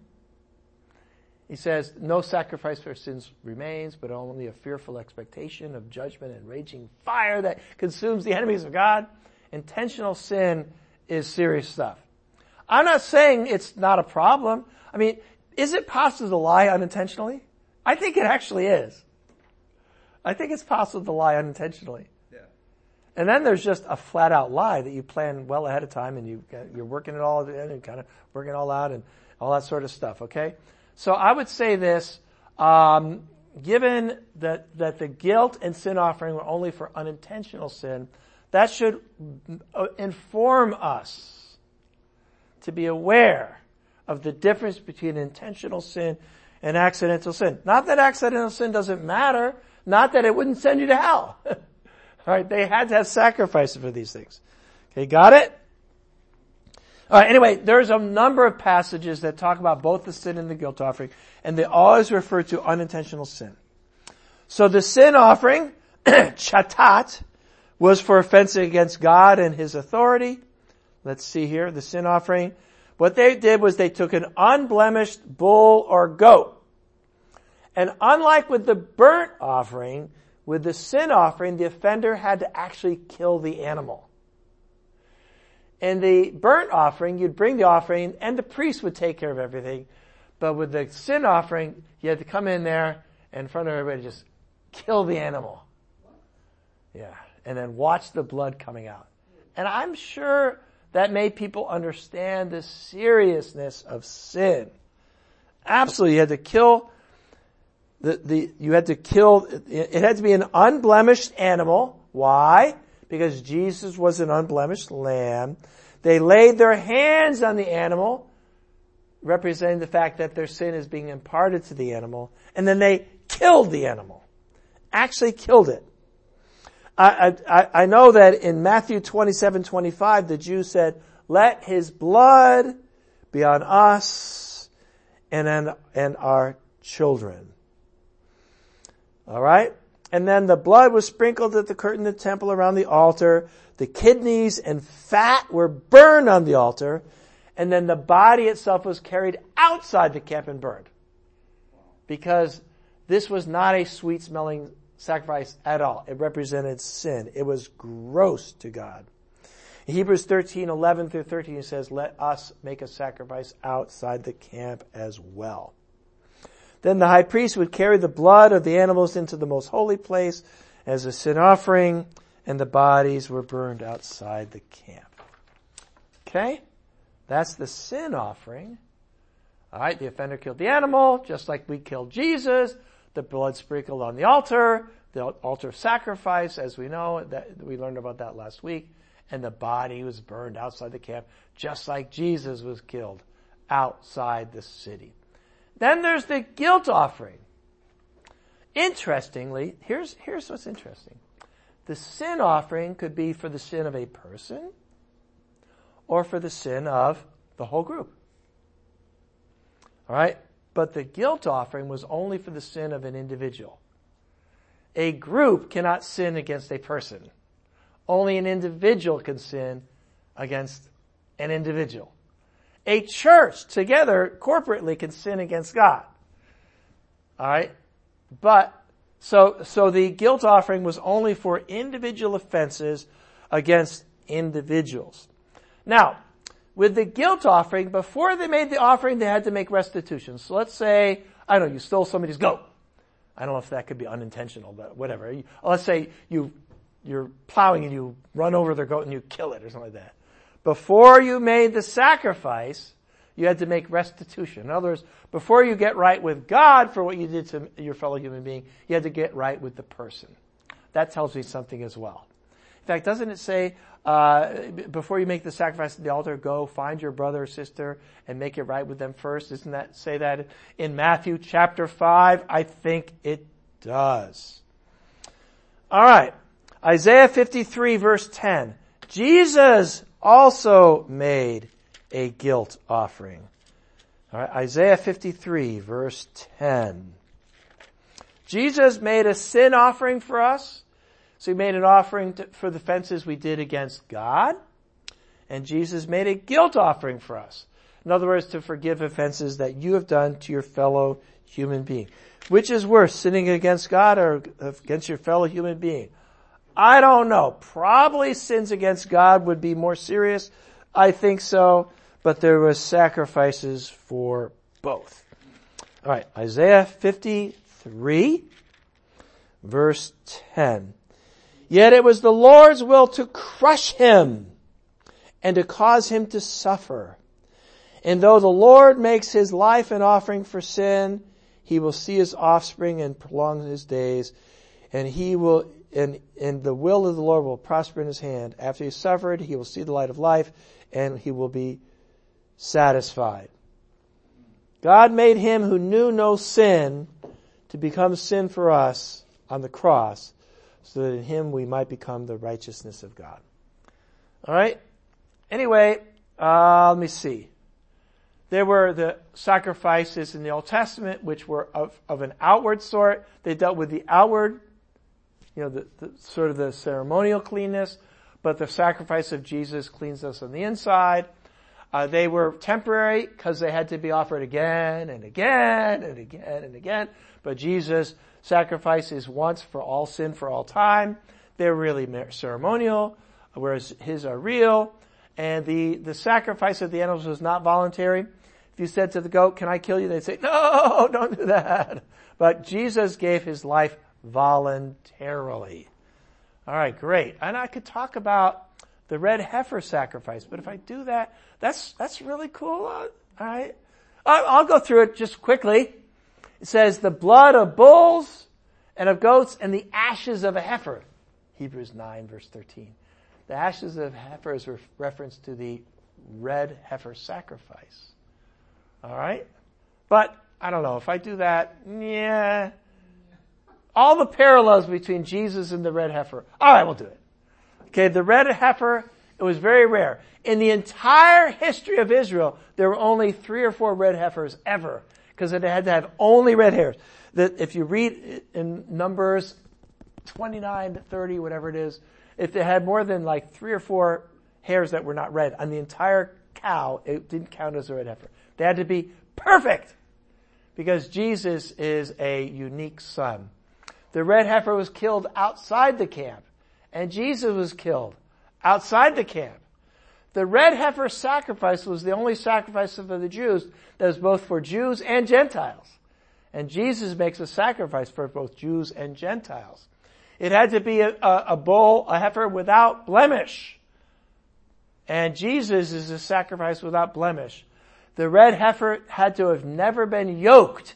He says, no sacrifice for sins remains, but only a fearful expectation of judgment and raging fire that consumes the enemies of God. Intentional sin is serious stuff. I'm not saying it's not a problem. I mean, is it possible to lie unintentionally? I think it actually is. I think it's possible to lie unintentionally. Yeah. And then there's just a flat out lie that you plan well ahead of time and you're working it all in and kind of working it all out and all that sort of stuff, okay? So I would say this, given that the guilt and sin offering were only for unintentional sin, that should inform us to be aware of the difference between intentional sin and accidental sin. Not that accidental sin doesn't matter, not that it wouldn't send you to hell. All right, they had to have sacrifices for these things. Okay, got it? All right, anyway, there's a number of passages that talk about both the sin and the guilt offering, and they always refer to unintentional sin. So the sin offering, chatat, was for offense against God and His authority. Let's see here, the sin offering. What they did was they took an unblemished bull or goat. And unlike with the burnt offering, with the sin offering, the offender had to actually kill the animal. In the burnt offering, you'd bring the offering and the priest would take care of everything. But with the sin offering, you had to come in there in front of everybody, just kill the animal. Yeah. And then watch the blood coming out. And I'm sure that made people understand the seriousness of sin. Absolutely. You had to kill it had to be an unblemished animal. Why? Because Jesus was an unblemished lamb. They laid their hands on the animal, representing the fact that their sin is being imparted to the animal. And then they killed the animal. Actually killed it. I know that in Matthew 27:25, the Jews said, let His blood be on us and our children. All right? And then the blood was sprinkled at the curtain of the temple around the altar. The kidneys and fat were burned on the altar. And then the body itself was carried outside the camp and burned. Because this was not a sweet-smelling sacrifice at all. It represented sin. It was gross to God. In Hebrews 13:11 through 13, it says, let us make a sacrifice outside the camp as well. Then the high priest would carry the blood of the animals into the most holy place as a sin offering, and the bodies were burned outside the camp. Okay? That's the sin offering. All right, the offender killed the animal, just like we killed Jesus. The blood sprinkled on the altar sacrifice, as we know, that we learned about that last week. And the body was burned outside the camp, just like Jesus was killed outside the city. Then there's the guilt offering. Interestingly, here's what's interesting. The sin offering could be for the sin of a person or for the sin of the whole group. All right? But the guilt offering was only for the sin of an individual. A group cannot sin against a person. Only an individual can sin against an individual. A church together, corporately, can sin against God. All right? But, so the guilt offering was only for individual offenses against individuals. Now, with the guilt offering, before they made the offering, they had to make restitution. So let's say, I don't know, you stole somebody's goat. I don't know if that could be unintentional, but whatever. Let's say you're plowing and you run over their goat and you kill it or something like that. Before you made the sacrifice, you had to make restitution. In other words, before you get right with God for what you did to your fellow human being, you had to get right with the person. that tells me something as well. In fact, doesn't it say, before you make the sacrifice at the altar, go find your brother or sister and make it right with them first? Doesn't that say that in Matthew chapter 5? I think it does. All right. Isaiah 53 verse 10. Jesus also made a guilt offering. All right. Isaiah 53 verse 10. Jesus made a sin offering for us. So he made an offering for the offenses we did against God. And Jesus made a guilt offering for us. In other words, to forgive offenses that you have done to your fellow human being. Which is worse, sinning against God or against your fellow human being? I don't know. Probably sins against God would be more serious. I think so. But there was sacrifices for both. All right, Isaiah 53, verse 10. Yet it was the Lord's will to crush him and to cause him to suffer. And though the Lord makes his life an offering for sin, he will see his offspring and prolong his days, and he will, and the will of the Lord will prosper in his hand. After he has suffered, he will see the light of life, and he will be satisfied. God made him who knew no sin to become sin for us on the cross, so that in him we might become the righteousness of God. All right. Anyway, let me see. There were the sacrifices in the Old Testament, which were of an outward sort. They dealt with the outward, the sort of the ceremonial cleanness, but the sacrifice of Jesus cleans us on the inside. They were temporary because they had to be offered again and again and again and again. But Jesus' sacrifice is once for all sin for all time. They're really ceremonial, whereas his are real. And the sacrifice of the animals was not voluntary. If you said to the goat, can I kill you? They'd say, no, don't do that. But Jesus gave his life voluntarily. All right, great. And I could talk about the red heifer sacrifice, but if I do that, that's really cool. All right. I'll go through it just quickly. It says the blood of bulls and of goats and the ashes of a heifer. Hebrews 9 verse 13. The ashes of heifer is a reference to the red heifer sacrifice. All right? But I don't know. If I do that, yeah. All the parallels between Jesus and the red heifer. All right, we'll do it. Okay, the red heifer, it was very rare. In the entire history of Israel, there were only 3 or 4 red heifers ever, because it had to have only red hairs. That if you read in Numbers 29 to 30, whatever it is, if they had more than like 3 or 4 hairs that were not red on the entire cow, it didn't count as a red heifer. They had to be perfect, because Jesus is a unique son. The red heifer was killed outside the camp, and Jesus was killed outside the camp. The red heifer sacrifice was the only sacrifice of the Jews that was both for Jews and Gentiles. And Jesus makes a sacrifice for both Jews and Gentiles. It had to be a bull, a heifer without blemish. And Jesus is a sacrifice without blemish. The red heifer had to have never been yoked.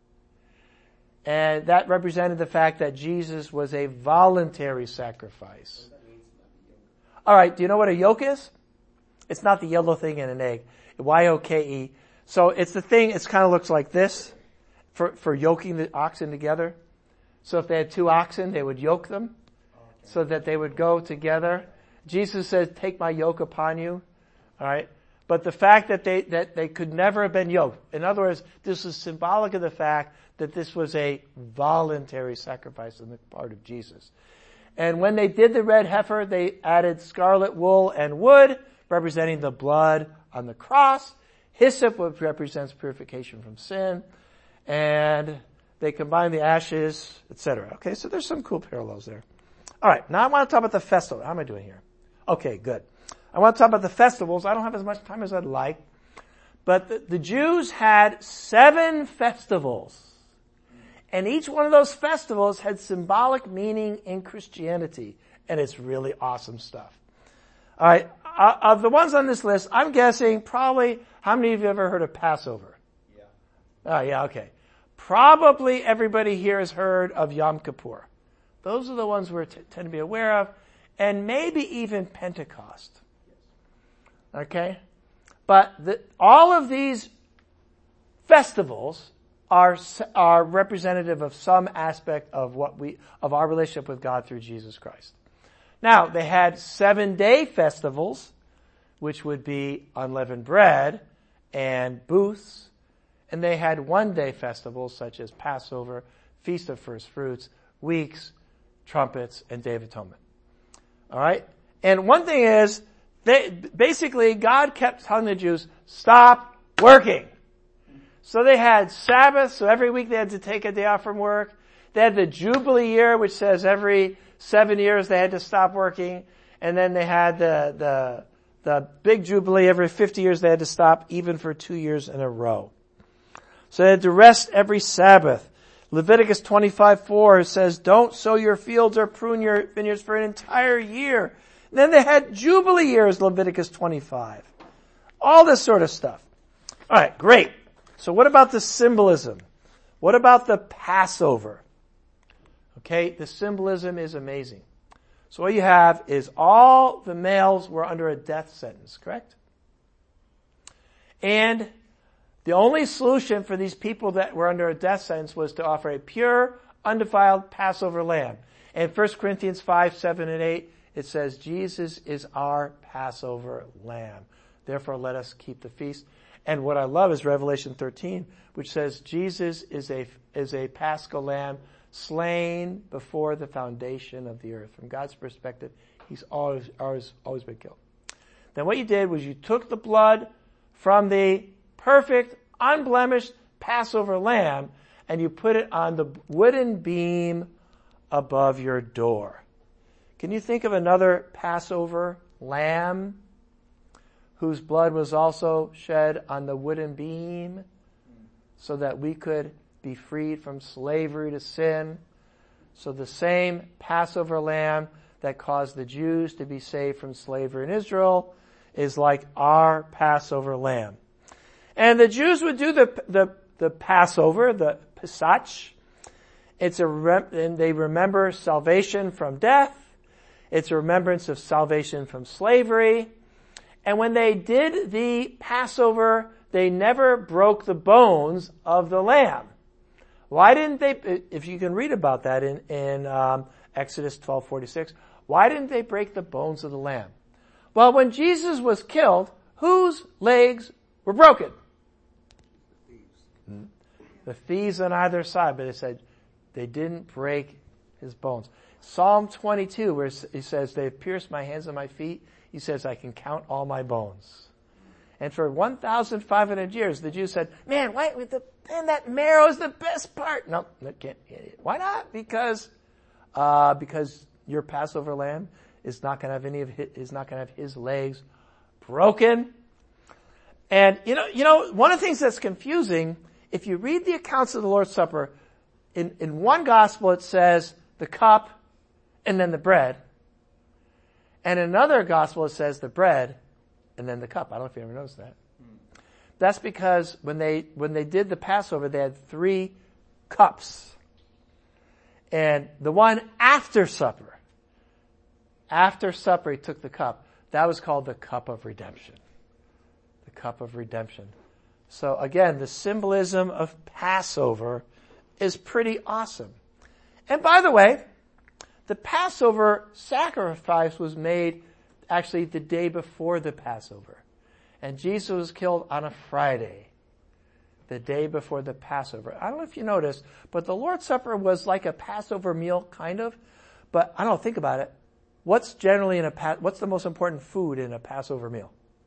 And that represented the fact that Jesus was a voluntary sacrifice. All right, do you know what a yoke is? It's not the yellow thing in an egg. Y-O-K-E. So it's the thing, it kind of looks like this for yoking the oxen together. So if they had 2 oxen, they would yoke them so that they would go together. Jesus said, take my yoke upon you. All right. But the fact that they could never have been yoked. In other words, this is symbolic of the fact that this was a voluntary sacrifice on the part of Jesus. And when they did the red heifer, they added scarlet wool and wood, representing the blood on the cross. Hyssop, which represents purification from sin. And they combined the ashes, etc. Okay, so there's some cool parallels there. All right, now I want to talk about the festival. How am I doing here? Okay, good. I want to talk about the festivals. I don't have as much time as I'd like. But the Jews had 7 festivals. And each one of those festivals had symbolic meaning in Christianity. And it's really awesome stuff. All right, of the ones on this list, I'm guessing probably, how many of you ever heard of Passover? Yeah. Oh, yeah, okay. Probably everybody here has heard of Yom Kippur, Those are the ones we tend to be aware of, and maybe even Pentecost. Okay? But all of these festivals are representative of some aspect of of our relationship with God through Jesus Christ. Now, they had 7-day festivals, which would be unleavened bread and booths, and they had 1-day festivals such as Passover, Feast of First Fruits, Weeks, Trumpets, and Day of Atonement. All right? And one thing is, basically, God kept telling the Jews, stop working. So they had Sabbath, so every week they had to take a day off from work. They had the Jubilee year, which says every 7 years they had to stop working. And then they had the big Jubilee, every 50 years they had to stop, even for 2 years in a row. So they had to rest every Sabbath. Leviticus 25:4 says, don't sow your fields or prune your vineyards for an entire year. And then they had Jubilee years, Leviticus 25. All this sort of stuff. All right, great. So what about the symbolism? What about the Passover? Okay, the symbolism is amazing. So what you have is all the males were under a death sentence, correct? And the only solution for these people that were under a death sentence was to offer a pure, undefiled Passover lamb. And 1 Corinthians 5, 7, and 8, it says, Jesus is our Passover lamb. Therefore, let us keep the feast. And what I love is Revelation 13, which says Jesus is a Paschal lamb slain before the foundation of the earth. From God's perspective, he's always been killed. Then what you did was you took the blood from the perfect, unblemished Passover lamb and you put it on the wooden beam above your door. Can you think of another Passover lamb whose blood was also shed on the wooden beam so that we could be freed from slavery to sin? So the same Passover lamb that caused the Jews to be saved from slavery in Israel is like our Passover lamb. And the Jews would do the Passover, the Pesach. And they remember salvation from death. It's a remembrance of salvation from slavery. And when they did the Passover, they never broke the bones of the lamb. Why didn't they, if you can read about that in Exodus 12:46, why didn't they break the bones of the lamb? Well, when Jesus was killed, whose legs were broken? The thieves on either side, but it said they didn't break his bones. Psalm 22, where he says, they've pierced my hands and my feet. He says, I can count all my bones. And for 1,500 years, the Jews said, man, that marrow is the best part. No, can't. Why not? Because your Passover lamb is not going to have his legs broken. And you know, one of the things that's confusing, if you read the accounts of the Lord's Supper, in one gospel it says the cup and then the bread. And in another gospel it says the bread and then the cup. I don't know if you ever noticed that. That's because when they did the Passover, they had 3 cups. And the one after supper he took the cup. That was called the cup of redemption. The cup of redemption. So again, the symbolism of Passover is pretty awesome. And by the way, the Passover sacrifice was made actually the day before the Passover. And Jesus was killed on a Friday, the day before the Passover. I don't know if you noticed, but the Lord's Supper was like a Passover meal, kind of. But I don't think about it. What's the most important food in a Passover meal?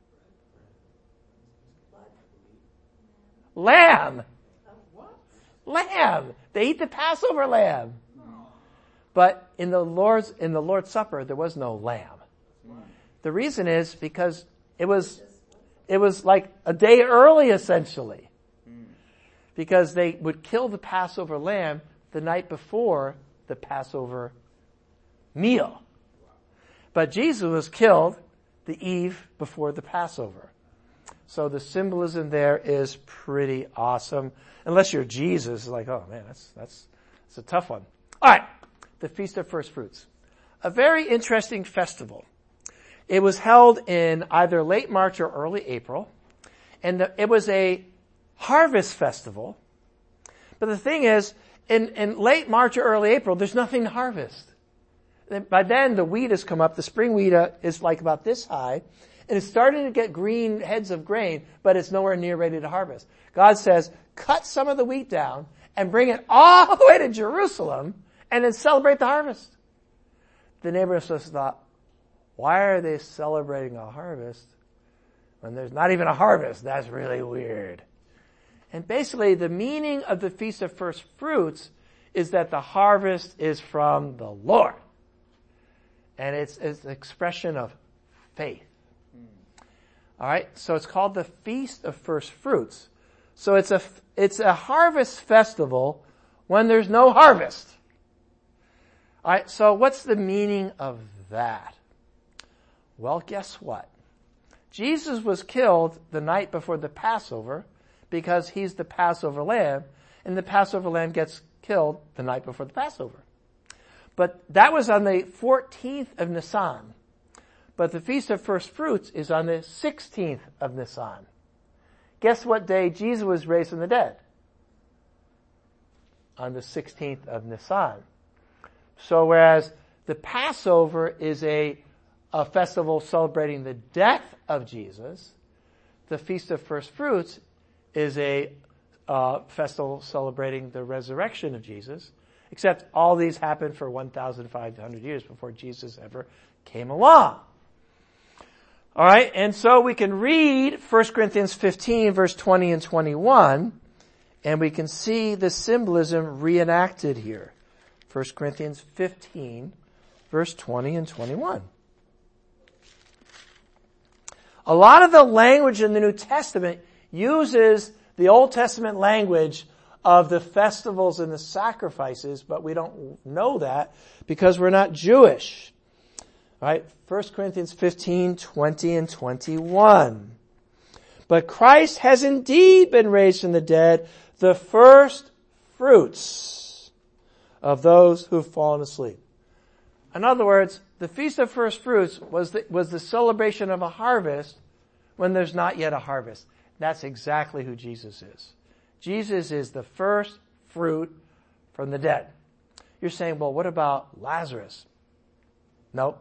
Lamb. Lamb. They eat the Passover lamb. But in the Lord's Supper, there was no lamb. The reason is because it was like a day early, essentially. Because they would kill the Passover lamb the night before the Passover meal. But Jesus was killed the eve before the Passover. So the symbolism there is pretty awesome. Unless you're Jesus, like, oh man, that's a tough one. All right. the Feast of First Fruits. A very interesting festival. It was held in either late March or early April, and it was a harvest festival. But the thing is, in late March or early April, there's nothing to harvest. By then, the wheat has come up. The spring wheat is like about this high, and it's starting to get green heads of grain, but it's nowhere near ready to harvest. God says, cut some of the wheat down and bring it all the way to Jerusalem, and then celebrate the harvest. The neighbors just thought, why are they celebrating a harvest when there's not even a harvest? That's really weird. And basically, the meaning of the Feast of First Fruits is that the harvest is from the Lord. And it's an expression of faith. All right, so it's called the Feast of First Fruits. So it's a harvest festival when there's no harvest. All right, so what's the meaning of that? Well, guess what? Jesus was killed the night before the Passover because he's the Passover lamb, and the Passover lamb gets killed the night before the Passover. But that was on the 14th of Nisan. But the Feast of First Fruits is on the 16th of Nisan. Guess what day Jesus was raised from the dead? On the 16th of Nisan. So whereas the Passover is a festival celebrating the death of Jesus, the Feast of First Fruits is a festival celebrating the resurrection of Jesus, except all these happened for 1,500 years before Jesus ever came along. All right, and so we can read 1 Corinthians 15, verse 20 and 21, and we can see the symbolism reenacted here. 1 Corinthians 15, verse 20 and 21. A lot of the language in the New Testament uses the Old Testament language of the festivals and the sacrifices, but we don't know that because we're not Jewish. All right, 1 Corinthians 15, 20 and 21. But Christ has indeed been raised from the dead, the first fruits of those who have fallen asleep. In other words, the Feast of First Fruits was the celebration of a harvest when there's not yet a harvest. That's exactly who Jesus is. Jesus is the first fruit from the dead. You're saying, well, what about Lazarus? Nope.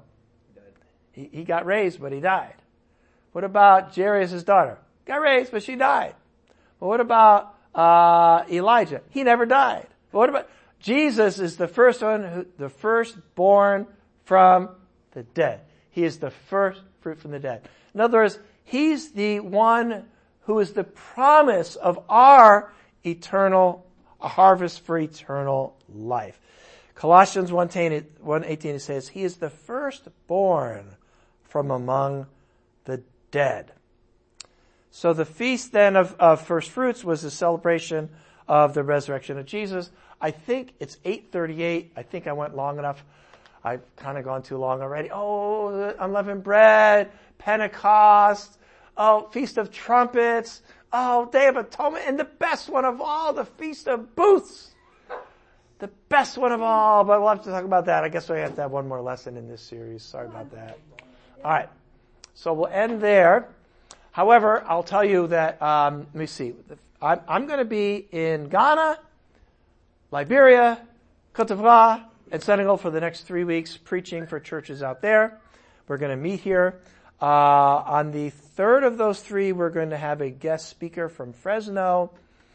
He got raised, but he died. What about Jairus' daughter? Got raised, but she died. But what about Elijah? He never died. But what about Jesus? Is the first one, the firstborn from the dead. He is the first fruit from the dead. In other words, he's the one who is the promise of our eternal harvest for eternal life. Colossians 1:18 it says, he is the firstborn from among the dead. So the feast then of first fruits was a celebration of the resurrection of Jesus. I think it's 8:38. I think I went long enough. I've kind of gone too long already. Oh, the unleavened bread, Pentecost, Feast of Trumpets, Day of Atonement, and the best one of all, the Feast of Booths. The best one of all, but we'll have to talk about that. I guess we have to have one more lesson in this series. Sorry about that. All right. So we'll end there. However, I'll tell you that, let me see. I'm going to be in Ghana, Liberia, Cote d'Ivoire, and Senegal for the next 3 weeks, preaching for churches out there. We're going to meet here. On the third of those 3, we're going to have a guest speaker from Fresno.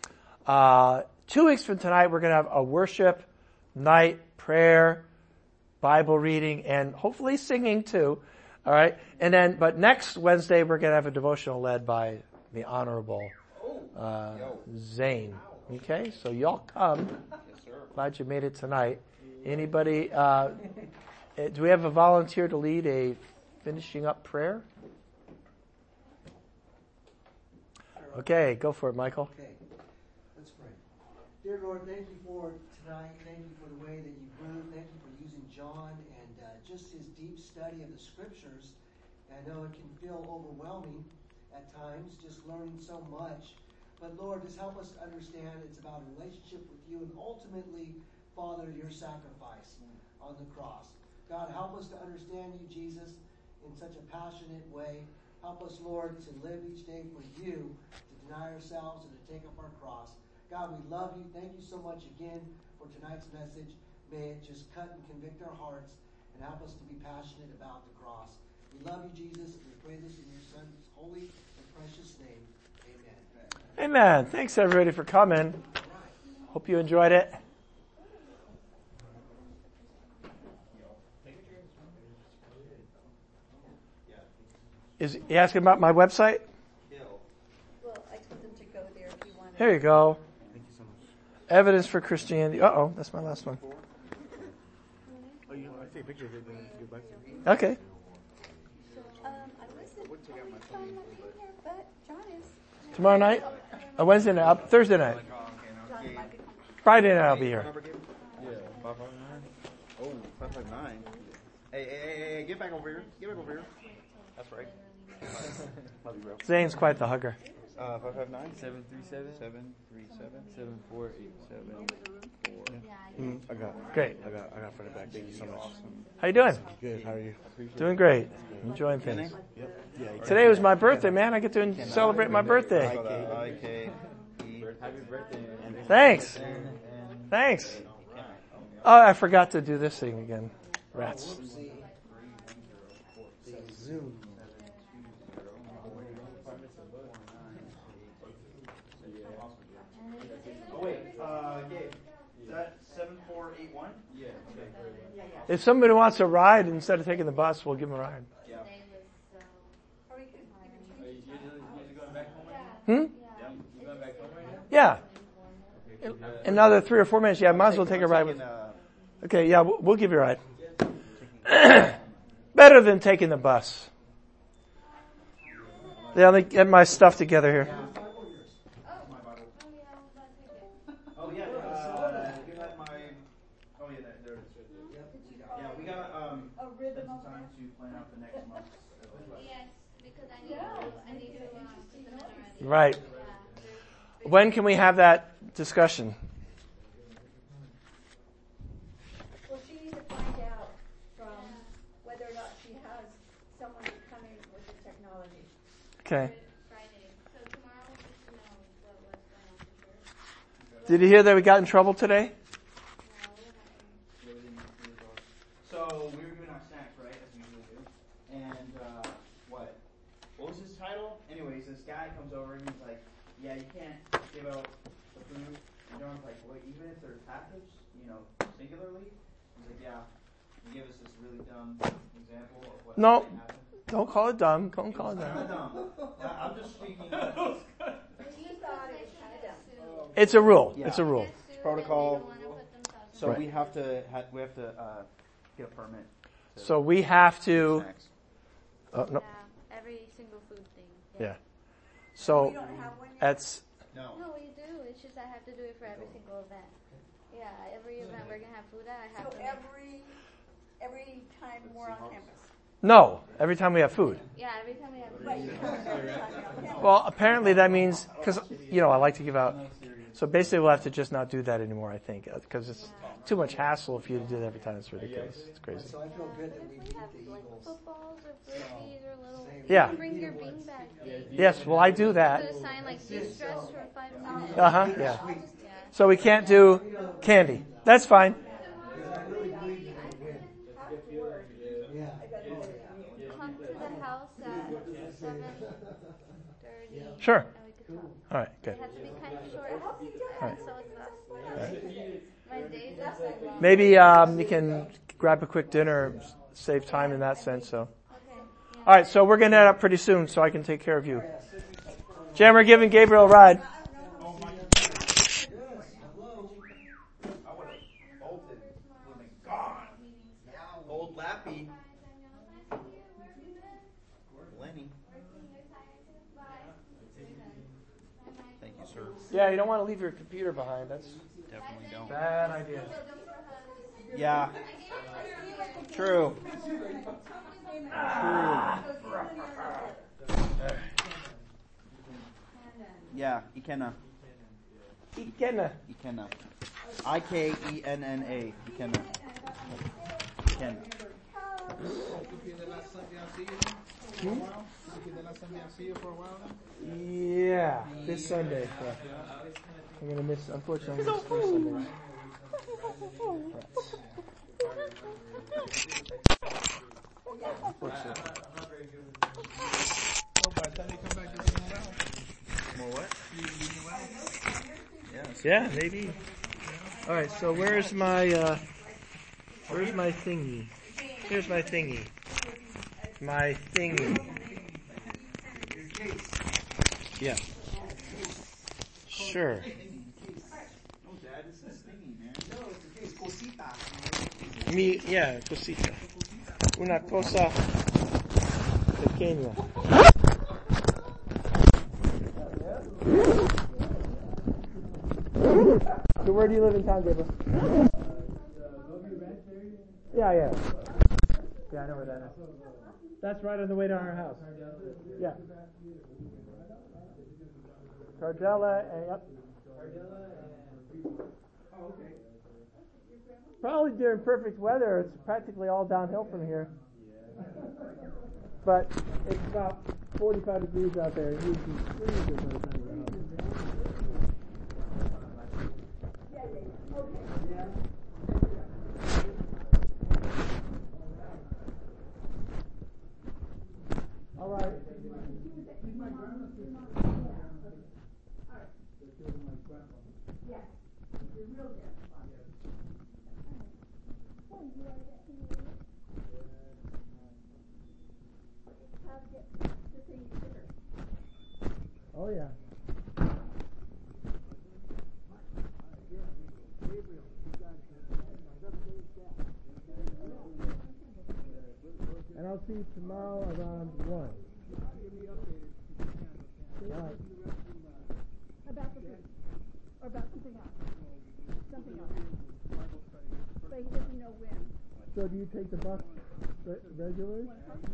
2 weeks from tonight, we're going to have a worship night, prayer, Bible reading, and hopefully singing too. All right. And then, but next Wednesday, we're going to have a devotional led by the Honorable Zane. Okay. So y'all come. Yes, sir. Glad you made it tonight. Anybody, do we have a volunteer to lead a finishing up prayer? Okay. Go for it, Michael. Okay. Let's pray. Dear Lord, thank you for tonight. Thank you for the way that you moved. Thank you for using John and just his deep study of the scriptures. I know it can feel overwhelming at times, just learning so much. But Lord, just help us to understand it's about a relationship with you and ultimately Father, your sacrifice on the cross. God, help us to understand you, Jesus, in such a passionate way. Help us, Lord, to live each day for you, to deny ourselves and to take up our cross. God, we love you. Thank you so much again for tonight's message. May it just cut and convict our hearts and help us to be passionate about the cross. We love you, Jesus, and we pray this in your Son's holy and precious name. Amen. Amen. Thanks, everybody, for coming. Hope you enjoyed it. Is he asking about my website? Well, I told them to go there if you want. Here you go. Evidence for Christianity. Uh-oh, that's my last one. Oh, you want to take a picture of it, then get back to you. Okay. I wasn't planning on being here, but John is. Tomorrow night? Wednesday night? Thursday night? Friday night I'll be here. Yeah, 559. Oh, 559. Hey, get back over here. Get back over here. That's right. Love you, bro. Zane's quite the hugger. 559? 737 7487 I got Great. I got front and back. Thank you so much. How you doing? Good. How are you? Doing great. Enjoying things. Yep. Yeah. Today was my birthday, man. I get to celebrate my birthday. IKE. Happy birthday. Thanks. Thanks. Oh, I forgot to do this thing again. Rats. Zoom. Oh wait, Gabe, is that 7481? Yeah. If somebody wants a ride instead of taking the bus, we'll give them a ride. Yeah. Or we could change. You going back home right Hmm? now? You going back home right now? Yeah. Another 3 or 4 minutes. Yeah, might as well take a ride with. Okay, yeah, we'll give you a ride. Better than taking the bus. Yeah, let me get my stuff together here. Oh yeah, you have my. Oh yeah, there it is. Yeah, we got spend some time to plan out the next month. Yes, because I need to submit already. Right. Yeah. When can we have that discussion? Well, she needs to find out from whether or not she has someone to come in with the technology. Okay. Friday. So tomorrow we'll just know what's going on for sure. Did you hear that we got in trouble today? So we were doing our snacks, right, as we usually do. And what was his title? Anyways, this guy comes over and he's like, "Yeah, you can't give out the food." And John's like, "Wait, even if they're packaged, singularly?" He's like, "Yeah." He gave us this really dumb example of what No. might happen. Don't call it dumb. Don't call it It's not dumb. dumb. I'm just speaking. He thought it was kind of dumb. It's a rule. Yeah. It's a rule. Protocol. So Right. we have to get a permit. to So we have to. snacks. No. Yeah, every single food thing. Yeah. We So don't have one yet. that's No. No, we do. It's just I have to do it for every single event. Yeah, every event we're gonna have food at. I have So to. every time we're on campus. no. Every time we have food. Yeah, every time we have But food. you can't every time you're on campus. Well, apparently that means because I like to give out. So basically, we'll have to just not do that anymore. I think because it's too much hassle for you to do that every time. It's ridiculous. It's crazy. So I feel good that we If beat we have the like Eagles. footballs or frisbees or little, Yeah. you can bring your beanbag. Yes. Well, I do that. To sign like de-stress for 5 minutes. Uh huh. Yeah. Yeah. So we can't do candy. That's fine. Because I really believe that we win. Yeah. Come to the house at 7:30. Sure. And we could talk. All right. Good. It has to be kind of short. Right. So exhausting. My days are so long. Maybe you can grab a quick dinner, save time in that sense. So. Okay. Yeah. All right. So we're gonna head up pretty soon, so I can take care of you. Jam, we're giving Gabriel a ride. Yes. Hello. I would have bolted. Would have been gone. Old Lappy. Lenny. Thank you, sir. Yeah, you don't want to leave your computer behind. That's Definitely don't. bad idea. Yeah. True. Yeah, Ikenna. Ikenna. Ikenna. Ikenna. Ikenna. Ikenna. Yeah, this Sunday. Yeah. I'm gonna miss. Unfortunately, I'm gonna miss this Sunday. More what? Yeah, maybe. All right. So where's my thingy? Here's my thingy. My thingy. Yeah. Sure. Oh, Dad, this is thingy, man. No, it's okay. It's cosita. Cosita. Una cosa pequeña. So where do you live in town, Gabriel? Yeah. Yeah, I know where that is. That's right on the way to our house. Yeah. Cardella and yep. Probably during perfect weather, it's practically all downhill from here. But it's about 45 degrees out there, and you'd be freezing by the time you get home. All right. Oh yeah. And I'll see you tomorrow around 1. All right. About the food. Or about something else. Something else. But he doesn't know when. So do you take the bus regularly?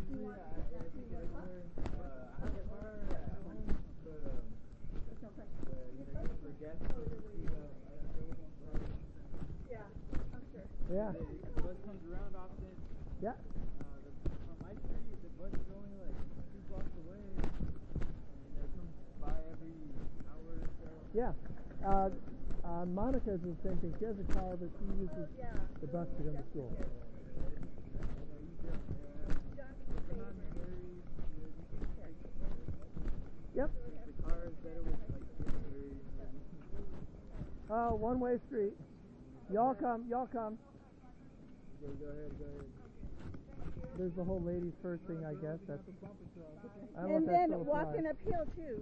Yeah, I'm sure. Yeah. The bus comes around often. Yeah. From my street, the bus is only like 2 blocks away, and it comes by every hour or so. Yeah. Monica is the same thing. She has a car, but she uses the bus to go to school. Yep. The car is better with like One-way street. Y'all come. Go ahead. There's the whole ladies first thing, I guess. That's. I don't know if And that then still walking applies. uphill too.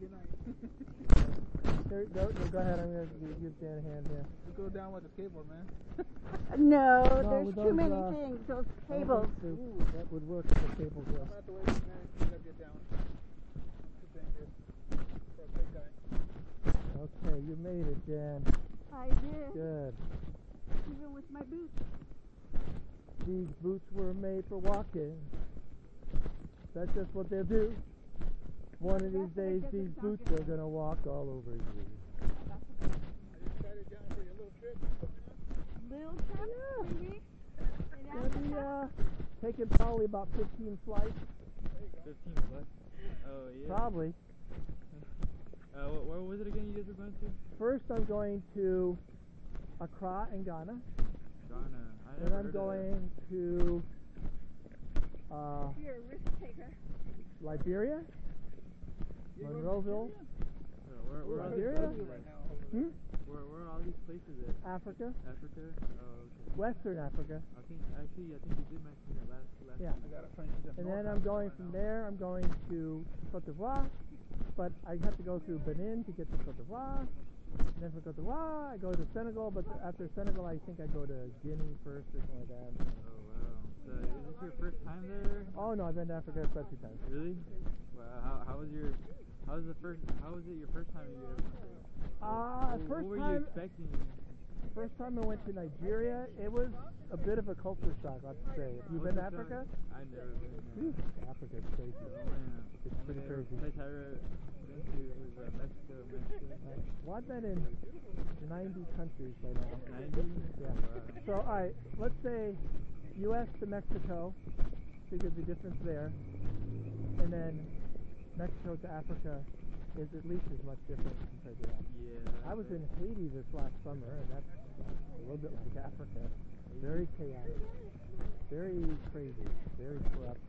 Go ahead. I'm going to give Dan a hand here. Go down with the cable, man. No, No, there's with too those, many things. Those cables. That would work if the cables were. Have to wait a minute to get down. Too dangerous for a big guy. Okay, you made it, Jan. I did. Good. Even with my boots. These boots were made for walking. That's just what they'll do. One of these days, these boots are going to walk all over you. I just started down for your little trip. Little trip, maybe? It'll be taking probably about 15 flights. 15 plus? Oh, yeah. Probably. Where was it again you guys were going to? First, I'm going to Accra in Ghana. Ghana. Then I'm going to You're a risk taker. Liberia, Monroeville, Where are all these Liberia? places right now? Where are all these places at? Africa, Africa? Oh, okay. Western Africa. I think you did mention that last Yeah. time. I got a friend who's up And north then I'm Africa going right from now. there, I'm going to Cote d'Ivoire, but I have to go through Benin to get to Cote d'Ivoire. And then from Cote d'Ivoire, I go to Senegal, but after Senegal, I think I go to Guinea first or something like that. Oh, wow. So, is this your first time there? Oh no, I've been to Africa quite a few times. Really? Wow, how was it your first time you ever went there? First What were you time, expecting? first time I went to Nigeria, it was a bit of a culture shock, I have to say. Have you been to Africa? I never been. Phew, Africa's crazy. It's pretty crazy. Place I ever been to was Mexico. Well, I've been in 90 countries by now. 90? Yeah. So, alright, let's say U.S. to Mexico, figure the difference there, and then Mexico to Africa is at least as much different compared to that. Yeah. I was in Haiti this last summer, and that's a little bit like Africa. Very chaotic, very crazy, very corrupt.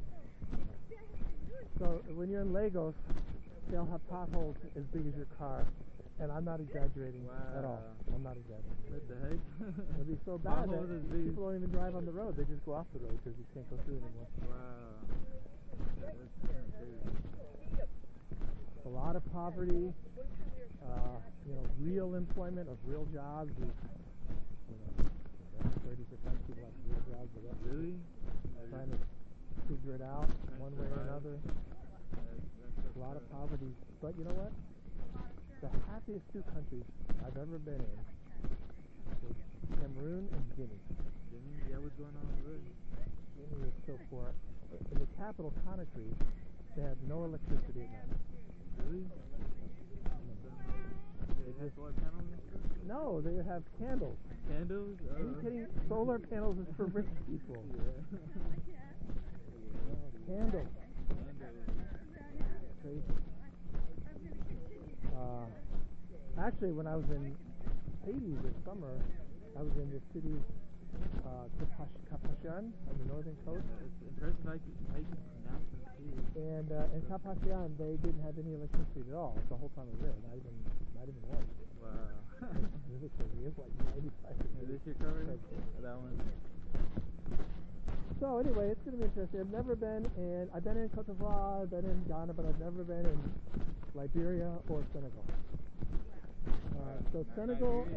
So when you're in Lagos, they'll have potholes as big as your car, and I'm not exaggerating at all. I'm not exaggerating. What the heck? It'll be so bad Potholes that as big as- people don't even drive on the road. They just go off the road because you can't go through anymore. Wow. That's kind of crazy. A lot of poverty, real employment of real jobs is, 30% people have real jobs. The rest Really? trying to figure it out one way or another. A lot of poverty. But you know what? The happiest two countries I've ever been in was Cameroon and Guinea. Yeah, what's going on with it? Guinea is so poor. In the capital, Conakry, they have no electricity at night. Really? They have solar panels and stuff? No, they have candles. Candles? Are you kidding? Solar panels is for rich people. Candles. Crazy. Actually, when I was in Haiti this summer, I was in the city Cap-Haïtien on the northern coast. It's impressive how you can pronounce them too. And in Cap-Haïtien, they didn't have any electricity at all the whole time I was there. Not even once. Wow. Really crazy. It's like 95%. Is this your cover? That one? So anyway, it's going to be interesting. I've never been in, I've been in Cote d'Ivoire, I've been in Ghana, but I've never been in Liberia or Senegal. So Senegal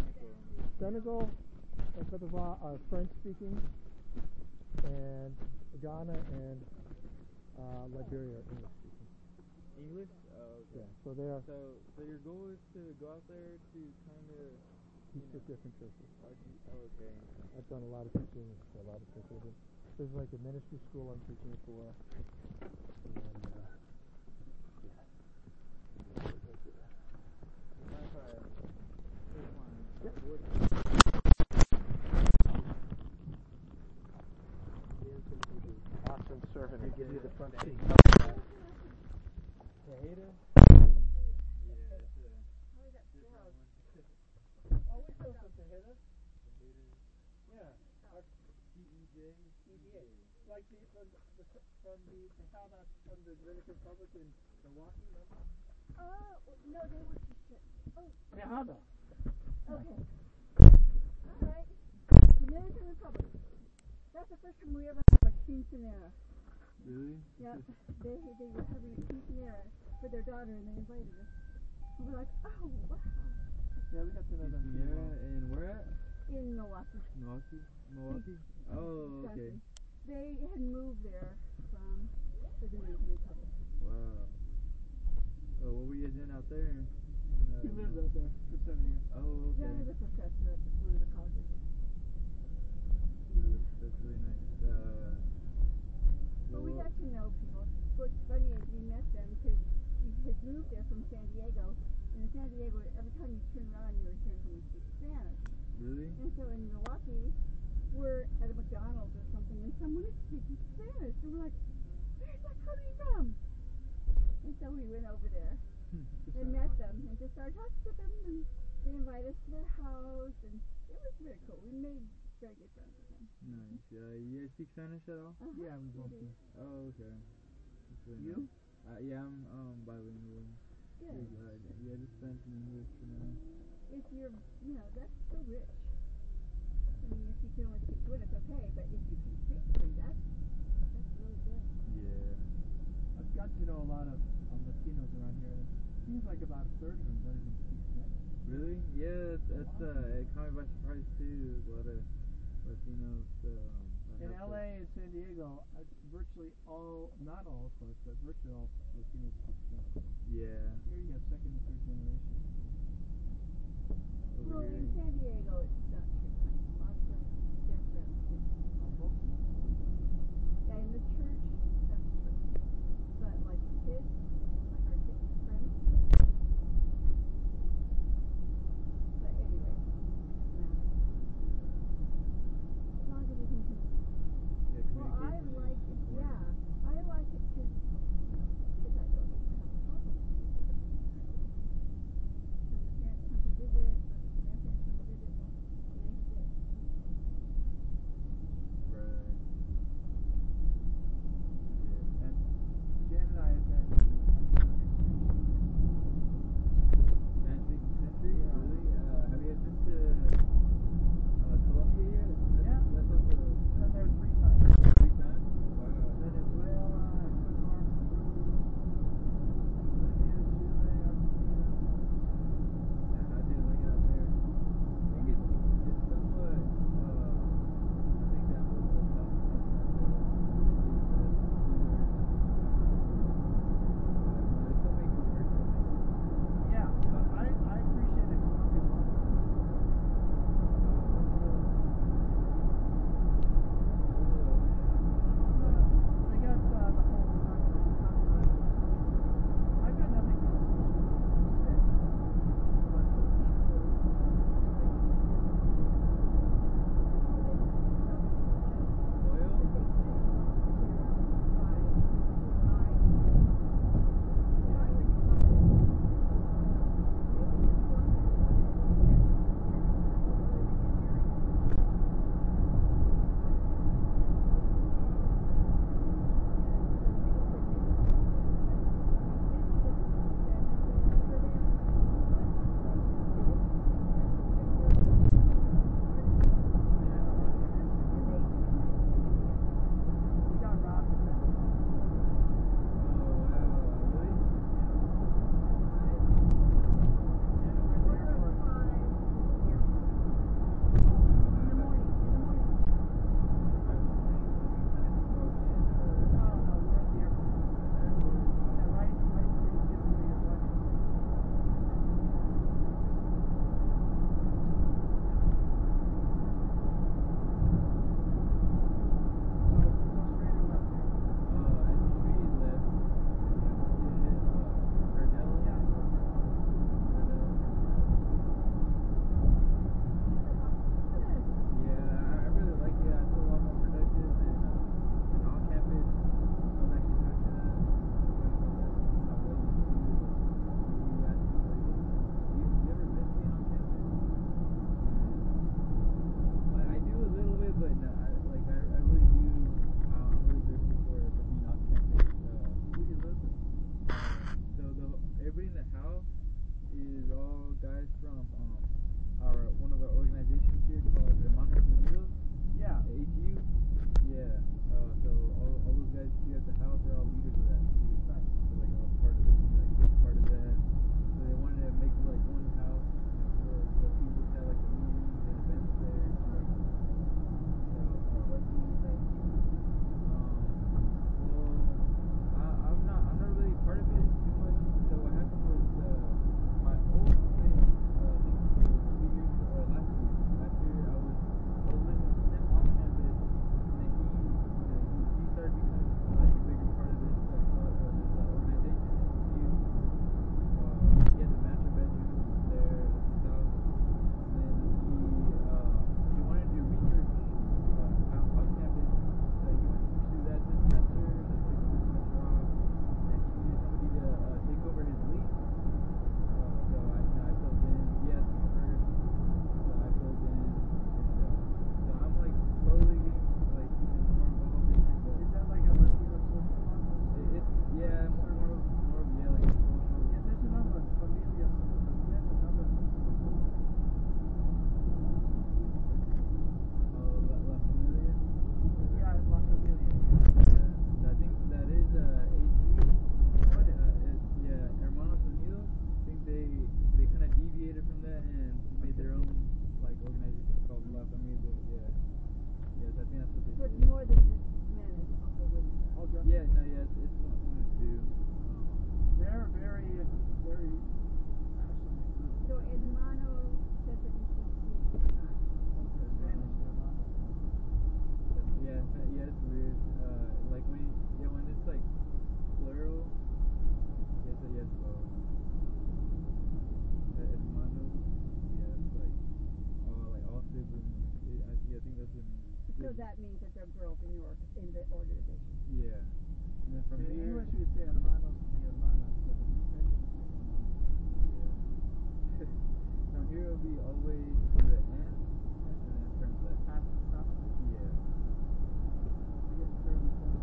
and Cote d'Ivoire are French-speaking, and Ghana and Liberia are English-speaking. English? Oh, okay. Yeah, so they are. So your goal is to go out there to kind of teach at different churches. Oh, okay. I've done a lot of teaching for a lot of churches. There's like a ministry school I'm teaching for. Awesome servant who give you the front seat. Tahita? Oh, we still some Tahita. Yeah. EDA. Like from the Tejada from the Dominican Republic in Milwaukee, remember? No, they were Tejada. Okay. Alright. Dominican Republic. That's the first time we ever had a quinceanera. Really? Yeah. They were having a quinceanera for their daughter and they invited us. And we're like, oh, wow. Yeah, we got to know them pretty well. And where at? In Milwaukee. Milwaukee? Oh, okay. They had moved there from the Dominican Republic. Wow. Oh, what were you doing out there? He lived out there for 7 years. Oh, okay. Yeah, I was a professor at one of the colleges. That's really nice. But we got to know people. What's funny is we met them because we had moved there from San Diego. And in San Diego, every time you turn around, you were hearing someone speak Spanish. Really? And so in Milwaukee, we're at a McDonald's or something, and someone is speaking Spanish. And we're like, where's that coming from? And so we went over there and met them and just started talking to them. And they invited us to their house, and it was very cool. We made very good friends with them. Nice. You guys speak Spanish at all? Yeah, we both do. Oh, okay. That's really You? Nice. Yeah, I'm bilingual. Good. Yeah, just Spanish and English for now. If you're, that's so rich. I mean, if you can only speak good, it's okay. But if you can speak good, that's really good. Yeah. I've got to know a lot of Latinos around here. It seems like about a third of them don't even speak Spanish. Really? Yeah, that's it caught me by surprise too. There's a lot of Latinos. In LA and San Diego, virtually all, not all of course, but virtually all Latinos speak Spanish. Yeah. Here you have second and third generation. Well, in San Diego, it's not true. Lots of their friends do. Yeah, in the church, that's true. But like kids, like our kids' friends. But anyway, doesn't matter. As long as you can. Well, I like it. Yeah, I like it because kids, I don't even have a problem. So the parents come to visit, or the grandparents come to visit, nice day. Right. Yeah. And Jen and I have been Spanish country. Yeah. Really? Have you guys been to Colombia yet? Yeah. That's also Been there 3 times. 3 times. Wow. Venezuela, Ecuador, Peru, Bolivia, Chile, Argentina. Yeah, how do you like it out there? I think it's somewhat. I think that was the top to do that. They still make it work. I think. Yeah, but I appreciate the Colombian one. They got the whole I've got nothing else to say. But the people we got robbed. Everybody in the house is all guys from one of our organizations here called Hermanos Unidos. Yeah. HU. Yeah. So all those guys here at the house are all leaders of that too. Right. So like all part of it, like part of that. So they wanted to make like one house, for people to have like meetings and events there. So What do you guys do? I'm not really part of it too much. So what happened was my old roommate, I think it was 2 years ago or last year. Last year I was living with him on campus, and then he started becoming that means that they're girls in your in the organization. Yeah. And then from In here, English, we would say hermanos y hermanas, but in Spanish, we say yeah. From here it'll be all the way to the end, and then turn left. half. Yeah. I guess Curly says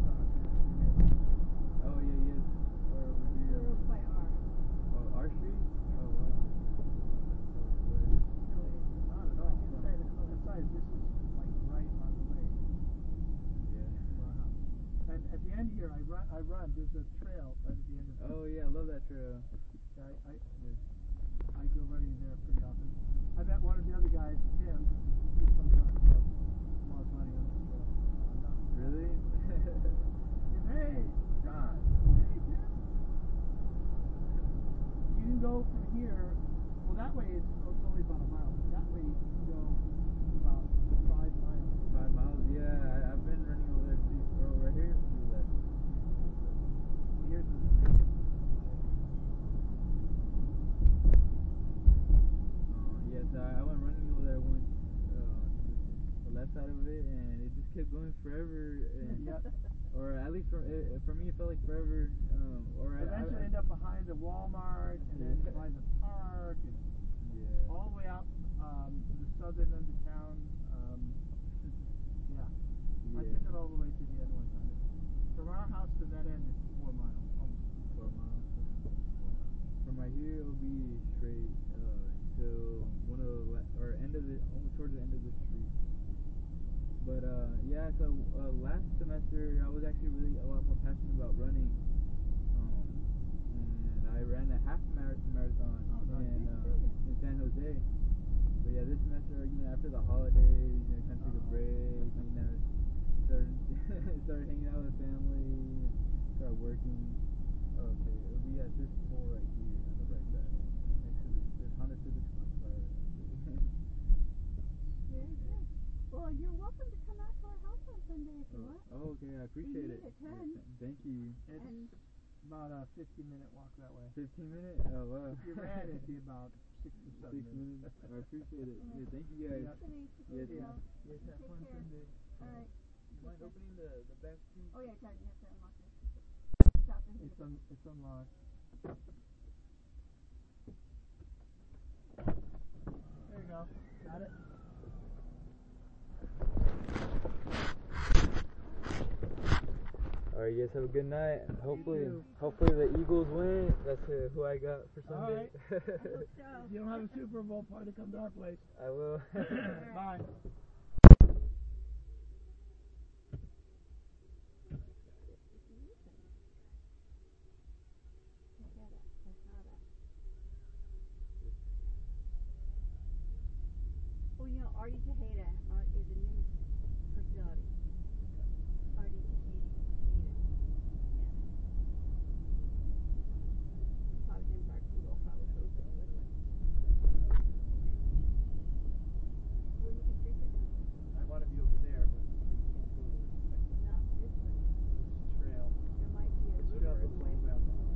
Oh yeah, yes. Or over here. Girls by R. Oh, our street? Oh wow. No, it isn't. not at all. Inside the color. Besides, this is like right on the way Yeah. to our house. And at the end here, I run. There's a trail right at the end of the Oh yeah, I love that trail. I go running there pretty often. I met one of the other guys, Tim, who comes on while I was running on this trail. Really? Hey, John. Hey, Tim. You can go from here. Well, that way it's only about a mile. But that way you can go about 5 miles. 5 miles? Yeah, I've been running over there too. Or over here to do that. Here's the Yes, I went running over there once, to the left side of it, and it just kept going forever. And Yep. Or at least for me, it felt like forever. Or Eventually I end up behind the Walmart, and then behind the park, and yeah. all the way out to the southern end of town. Yeah. I took it all the way to the end one time. From our house to that end is 4 miles, almost 4 miles. From right here, it'll be straight till one of the or end of the towards the end of the street. But yeah, so last semester I was actually really a lot more passionate about running, and I ran a half marathon in San Jose. But yeah, this semester, after the holidays, kind of took a break, started hanging out with family, started working. Okay, it'll be at this pole right here on the right side, next to this Honda Civic Spire. Very good. Well, you're welcome to come out to our house on Sunday if you want. Oh, okay, I appreciate We it. meet at 10. Thank you. And about a 15-minute walk that way. 15 minutes? Oh, wow. If you ran, it'd be about 6 or 7 minutes. I appreciate it. Yeah, thank you guys. Yep. Yes, Yeah. yes, have Take fun care. Sunday. All right. You mind opening the back seat? Oh yeah, John, you have to unlock this. Stop and hit it. It's unlocked. There you go. Got it? Alright, you guys have a good night. Hopefully too. the Eagles win. That's who I got for Sunday. Alright. If you don't have a Super Bowl party, come to our place. I will. Bye. Oh, you know, Artie Tejeda is a new personality. Artie Tejeda. Yeah. Probably named Arturo, probably. Well, you can drink it now. I want to be over there, but No, this one. this trail. There might be a This trail river in goes the all way. the way out.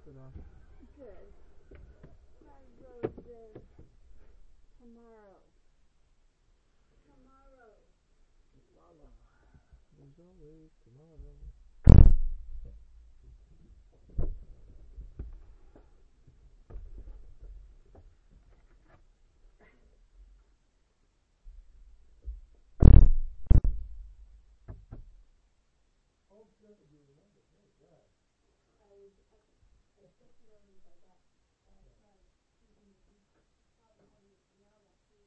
it off. Good. My roses. Tomorrow. Tomorrow. Lala. There's always tomorrow. Oh, good. You remember. Very good. I just learned I got probably having it now next week.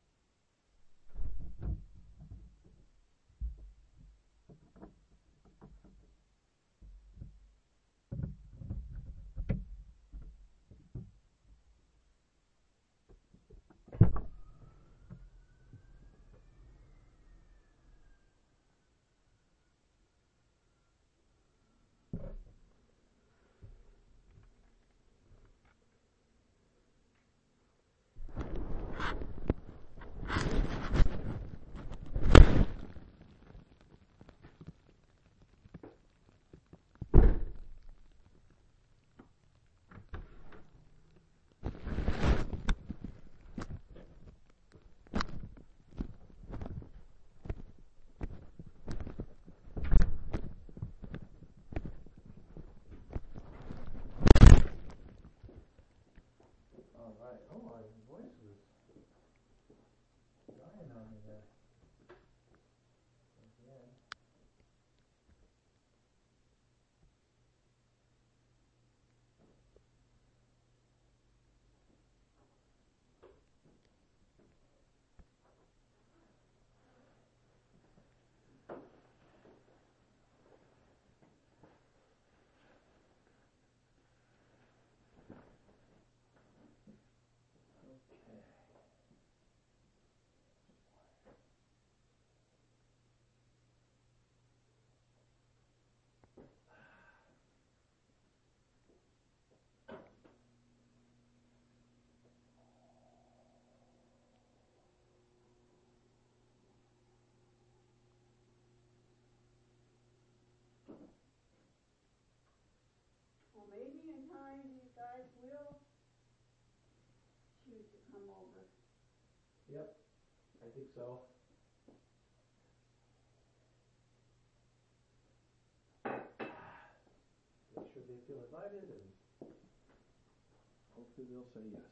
All right. Oh, my voice was dying on me there. Again. Well, maybe in time these guys will choose to come over. Yep, I think so. Make sure they feel invited and hopefully they'll say yes.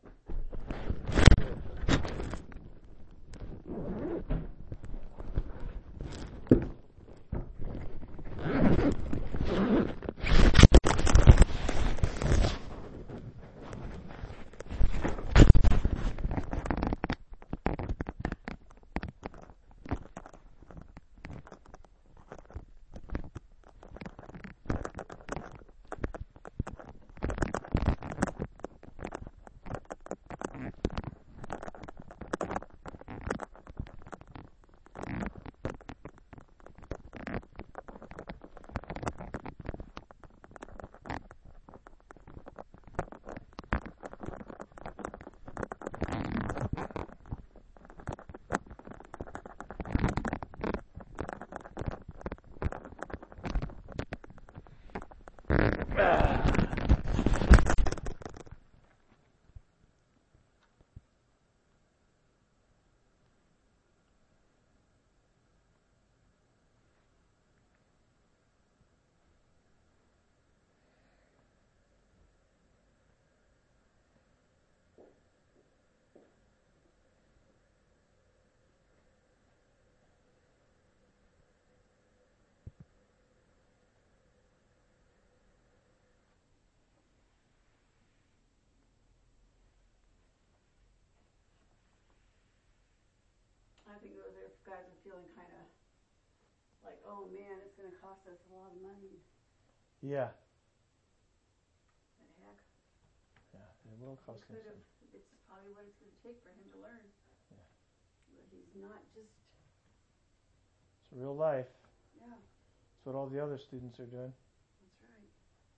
I think those guys are feeling kind of like, oh man, it's going to cost us a lot of money. Yeah. The heck. Yeah, it will cost him some. It's probably what it's going to take for him to learn. Yeah. But he's not just. It's real life. Yeah. It's what all the other students are doing. That's right.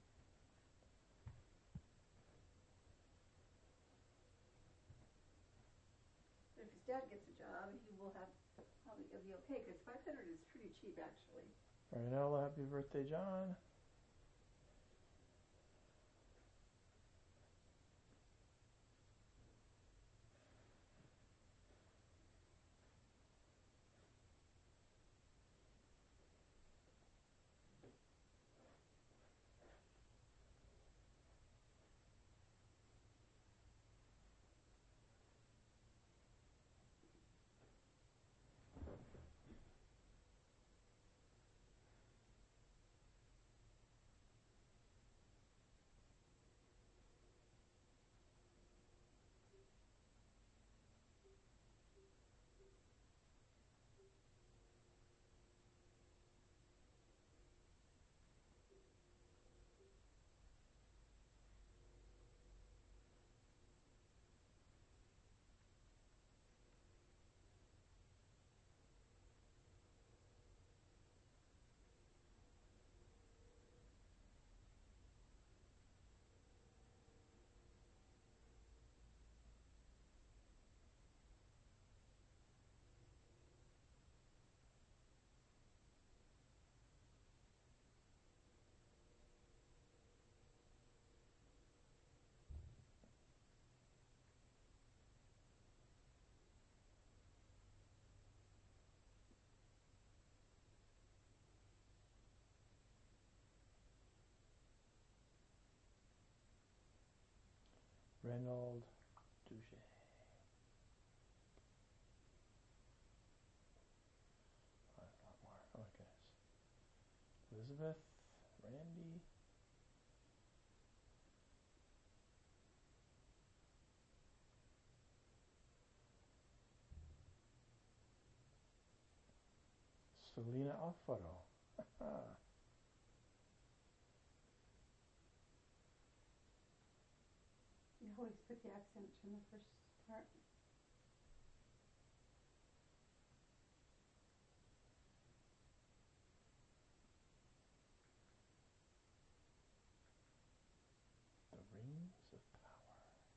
But if his dad gets a job, he will have. Probably it'll be okay because 500 is pretty cheap actually. Marinella, happy birthday, John. Reynold Douche. Oh, a lot more. Oh my goodness. Elizabeth, Randy. Selena Alfaro. You always put the accent in the first part. The Rings of Power.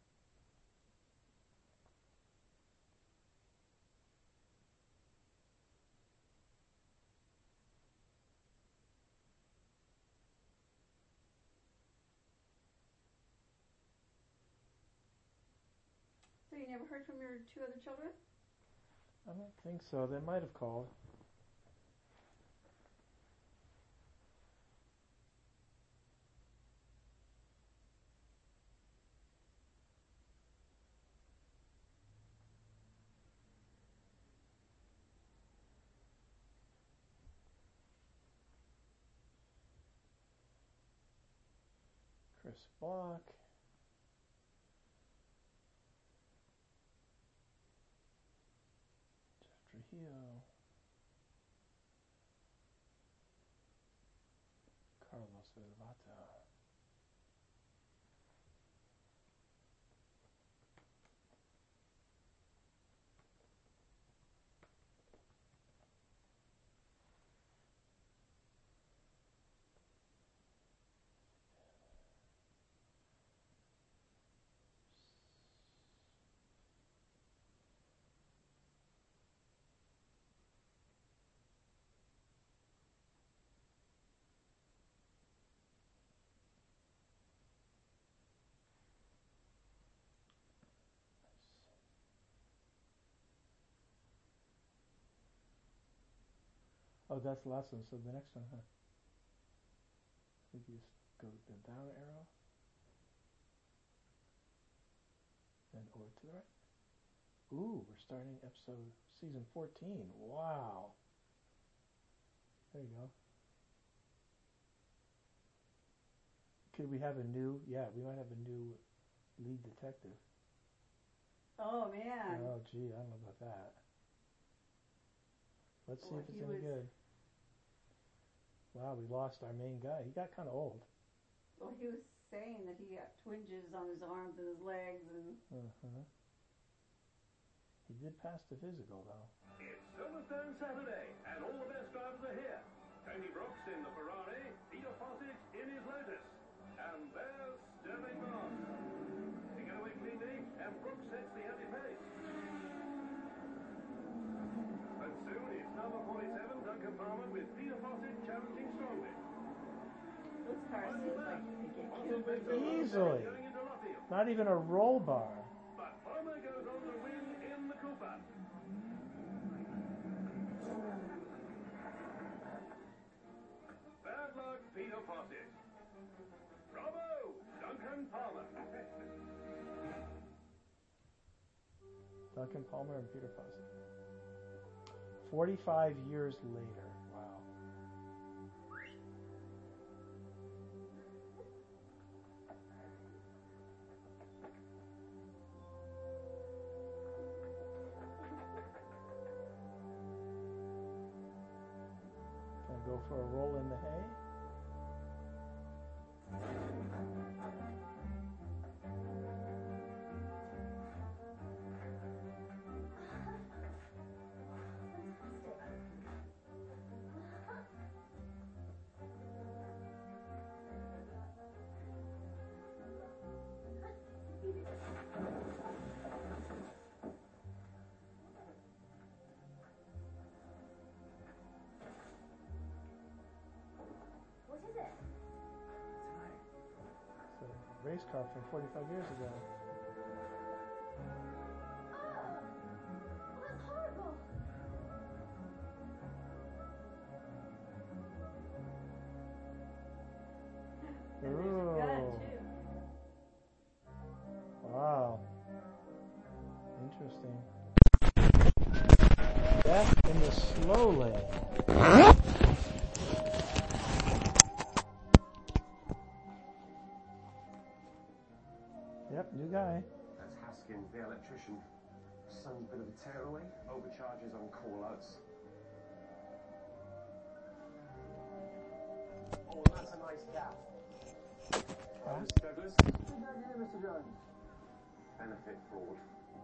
So you never heard from your two other children? I don't think so. They might have called. Chris Block. Jeff Trujillo. Carlos Velvata. Oh, that's the last one. So the next one, huh? I think you just go the down arrow. Then over to the right. Ooh, we're starting season 14. Wow. There you go. Could we have we might have a new lead detective. Oh, man. Oh, gee, I don't know about that. Let's see if it's any good. Wow, we lost our main guy. He got kind of old. Well, he was saying that he got twinges on his arms and his legs and... Uh-huh. He did pass the physical, though. It's Silverstone Saturday, and all the best drivers are here. Tony Brooks in the Ferrari, Peter Fawcett in his Lotus. And there's Sterling Moss. To get away cleanly, and Brooks sets the anti-pace. And soon it's number 47, Duncan Palmer, with Peter Fawcett challenging strongly. This car seems like he could get killed. Easily. Not even a roll bar. But Palmer goes on to win in the Cooper. Bad luck, Peter Fawcett. Bravo, Duncan Palmer. Duncan Palmer and Peter Fawcett. 45 years later. Wow. Gonna go for a roll in the hay. What is it? It's a race car from 45 years ago. Oh, that's horrible. And there's a gun, too. Wow. slowly. Yep, new guy. That's Haskins, the electrician. Son's a bit of a tearaway, overcharges on call-outs. Oh, that's a nice gap. Mr. Douglas? Good idea, Mr. Jones. Benefit fraud.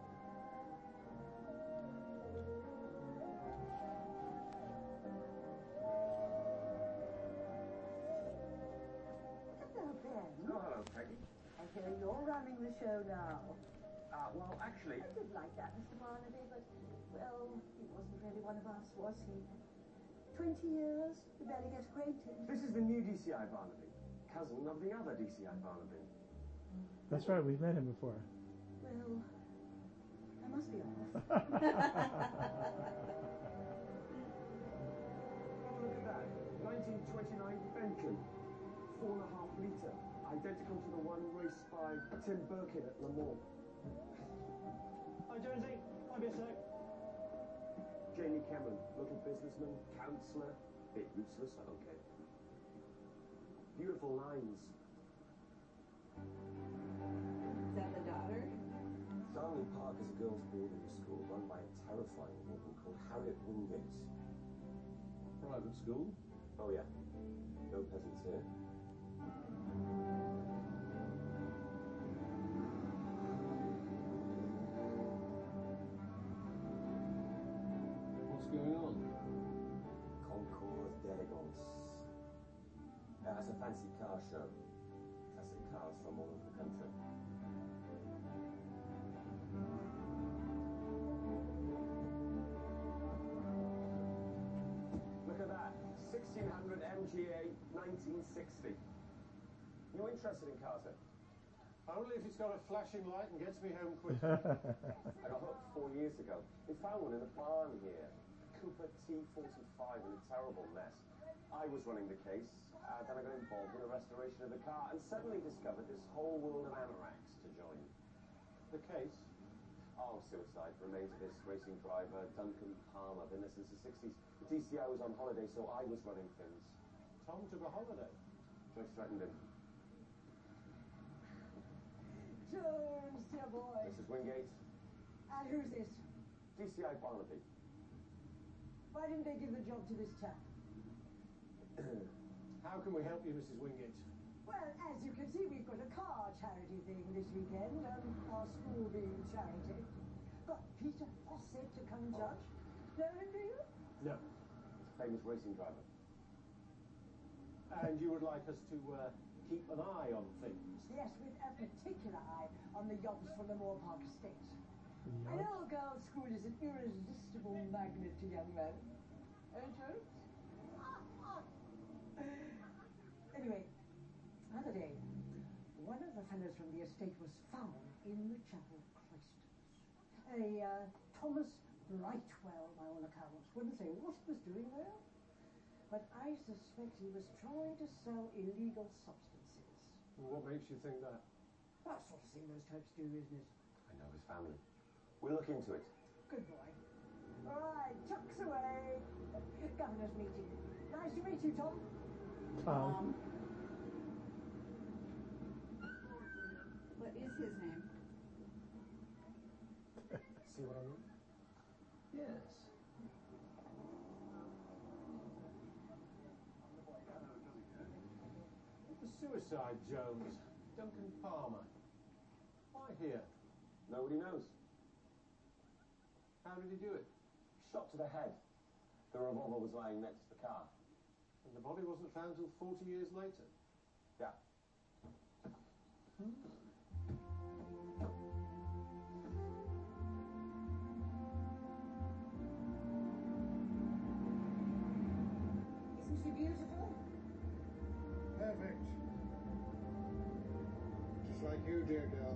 Hello, Ben. Oh, hello, Peggy. I hear you're running the show now. Well, actually... I did like that, Mr. Barnaby, but, well, he wasn't really one of us, was he? 20 years, we barely get acquainted. This is the new DCI Barnaby, cousin of the other DCI Barnaby. That's right, we've met him before. Well, I must be off. Oh, look at that. 1929 Bentley. 4.5 litre. Identical to the one raced by Tim Birkin at Le Mans. Hi, Jonesy. I'll be a sec. Jamie Cameron, little businessman, counsellor. Bit useless, I don't care. Beautiful lines. Is that the daughter? Darnley Park is a girls' boarding school run by a terrifying woman called Harriet Wingate. Private school? Oh, yeah. No peasants here. What's going on? Concours d'Elegance. That's a fancy car show. Classic cars from all over the country. Look at that. 1600 MGA 1960. You interested in cars then? Only if it's got a flashing light and gets me home quick. I got hooked 4 years ago. We found one in a barn here. Cooper T45 in a terrible mess. I was running the case, then I got involved in the restoration of the car and suddenly discovered this whole world of anoraks to join. The case? Oh, suicide. Remains of this racing driver, Duncan Palmer. Been there since the 60s. The DCI was on holiday, so I was running things. Tom took a holiday. Joyce threatened him. Jones, dear boy. Mrs. Wingate. And who's this? DCI Barnaby. Why didn't they give the job to this chap? How can we help you, Mrs. Wingate? Well, as you can see, we've got a car charity thing this weekend, our school being charity. Got Peter Fawcett to come judge. Know him, do you? No. Famous racing driver. And you would like us to keep an eye on things? Yes, with a particular eye on the yobs from the Moore Park estate. An old girls' school is an irresistible magnet to young men. Eh, Jones? Anyway, the other day, one of the fellows from the estate was found in the chapel cloisters. A Thomas Brightwell, by all accounts. Wouldn't say what he was doing there, but I suspect he was trying to sell illegal substances. What makes you think that? That sort of thing those types do, isn't it? I know his family. We'll look into it. Good boy. All right, chucks away. Governor's meeting. Nice to meet you, Tom. What is his name? See what I mean? Yes. The suicide, Jones. Duncan Palmer. Why here? Nobody knows. How did he do it? Shot to the head. The revolver was lying next to the car. And the body wasn't found till 40 years later? Yeah. Isn't she beautiful? Perfect. Just like you, dear girl.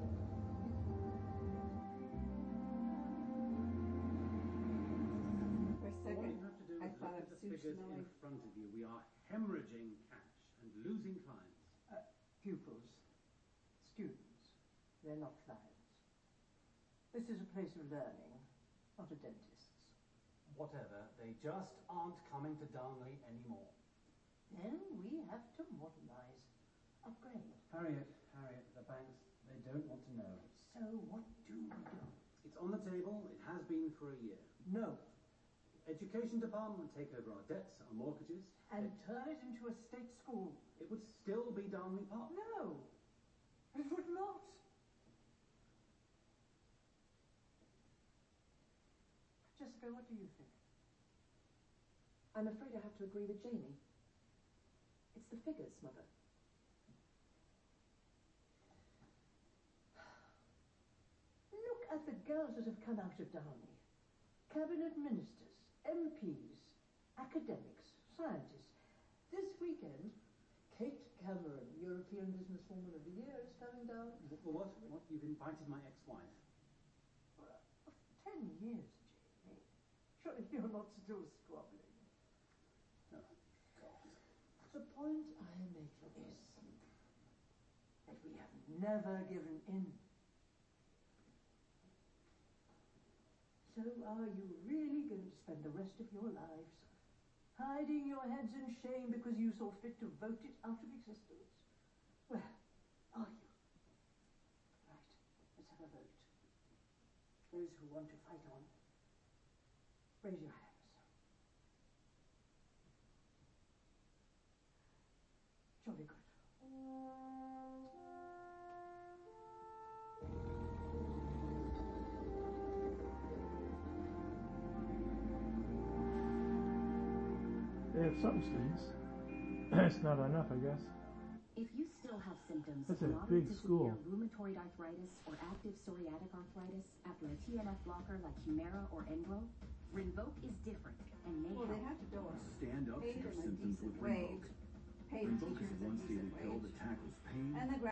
For a second, I thought of Sue Figures Schilling. in front of you. We are hemorrhaging cash and losing clients. Pupils. Students. They're not clients. This is a place of learning, not a dentist's. whatever, they just aren't coming to Darnley anymore. Then we have to modernize. Upgrade. Harriet, the banks, they don't want to know. So what do we do? It's on the table. It has been for a year. No. Education department would take over our debts, our mortgages. And turn it into a state school. It would still be Darnley Park. No. It would not. Jessica, what do you think? I'm afraid I have to agree with Jamie. It's the figures, Mother. Look at the girls that have come out of Darnley. Cabinet ministers, MPs, academics, scientists. This weekend, Kate Cameron, European Businesswoman of the Year, is coming down. What? You've invited my ex-wife? 10 years, Jamie. Surely you're not still squabbling. Oh, God. The point I am making is that we have never given in. So are you really going to spend the rest of your lives hiding your heads in shame because you saw fit to vote it out of existence? Well, are you? Right, let's have a vote. Those who want to fight on, raise your hands. Jolly good. They have some students. It's not enough, I guess. If you still have symptoms That's of a moderate big to school. severe rheumatoid arthritis or active psoriatic arthritis after a TNF blocker like Humira or Enbrel, Rinvoq is different and may Well, they help. have to go Stand up to pay your them a symptoms decent with wage, Rinvoq. pay the Rinvoq is teachers a a once-daily decent pill wage, that tackles pain, and the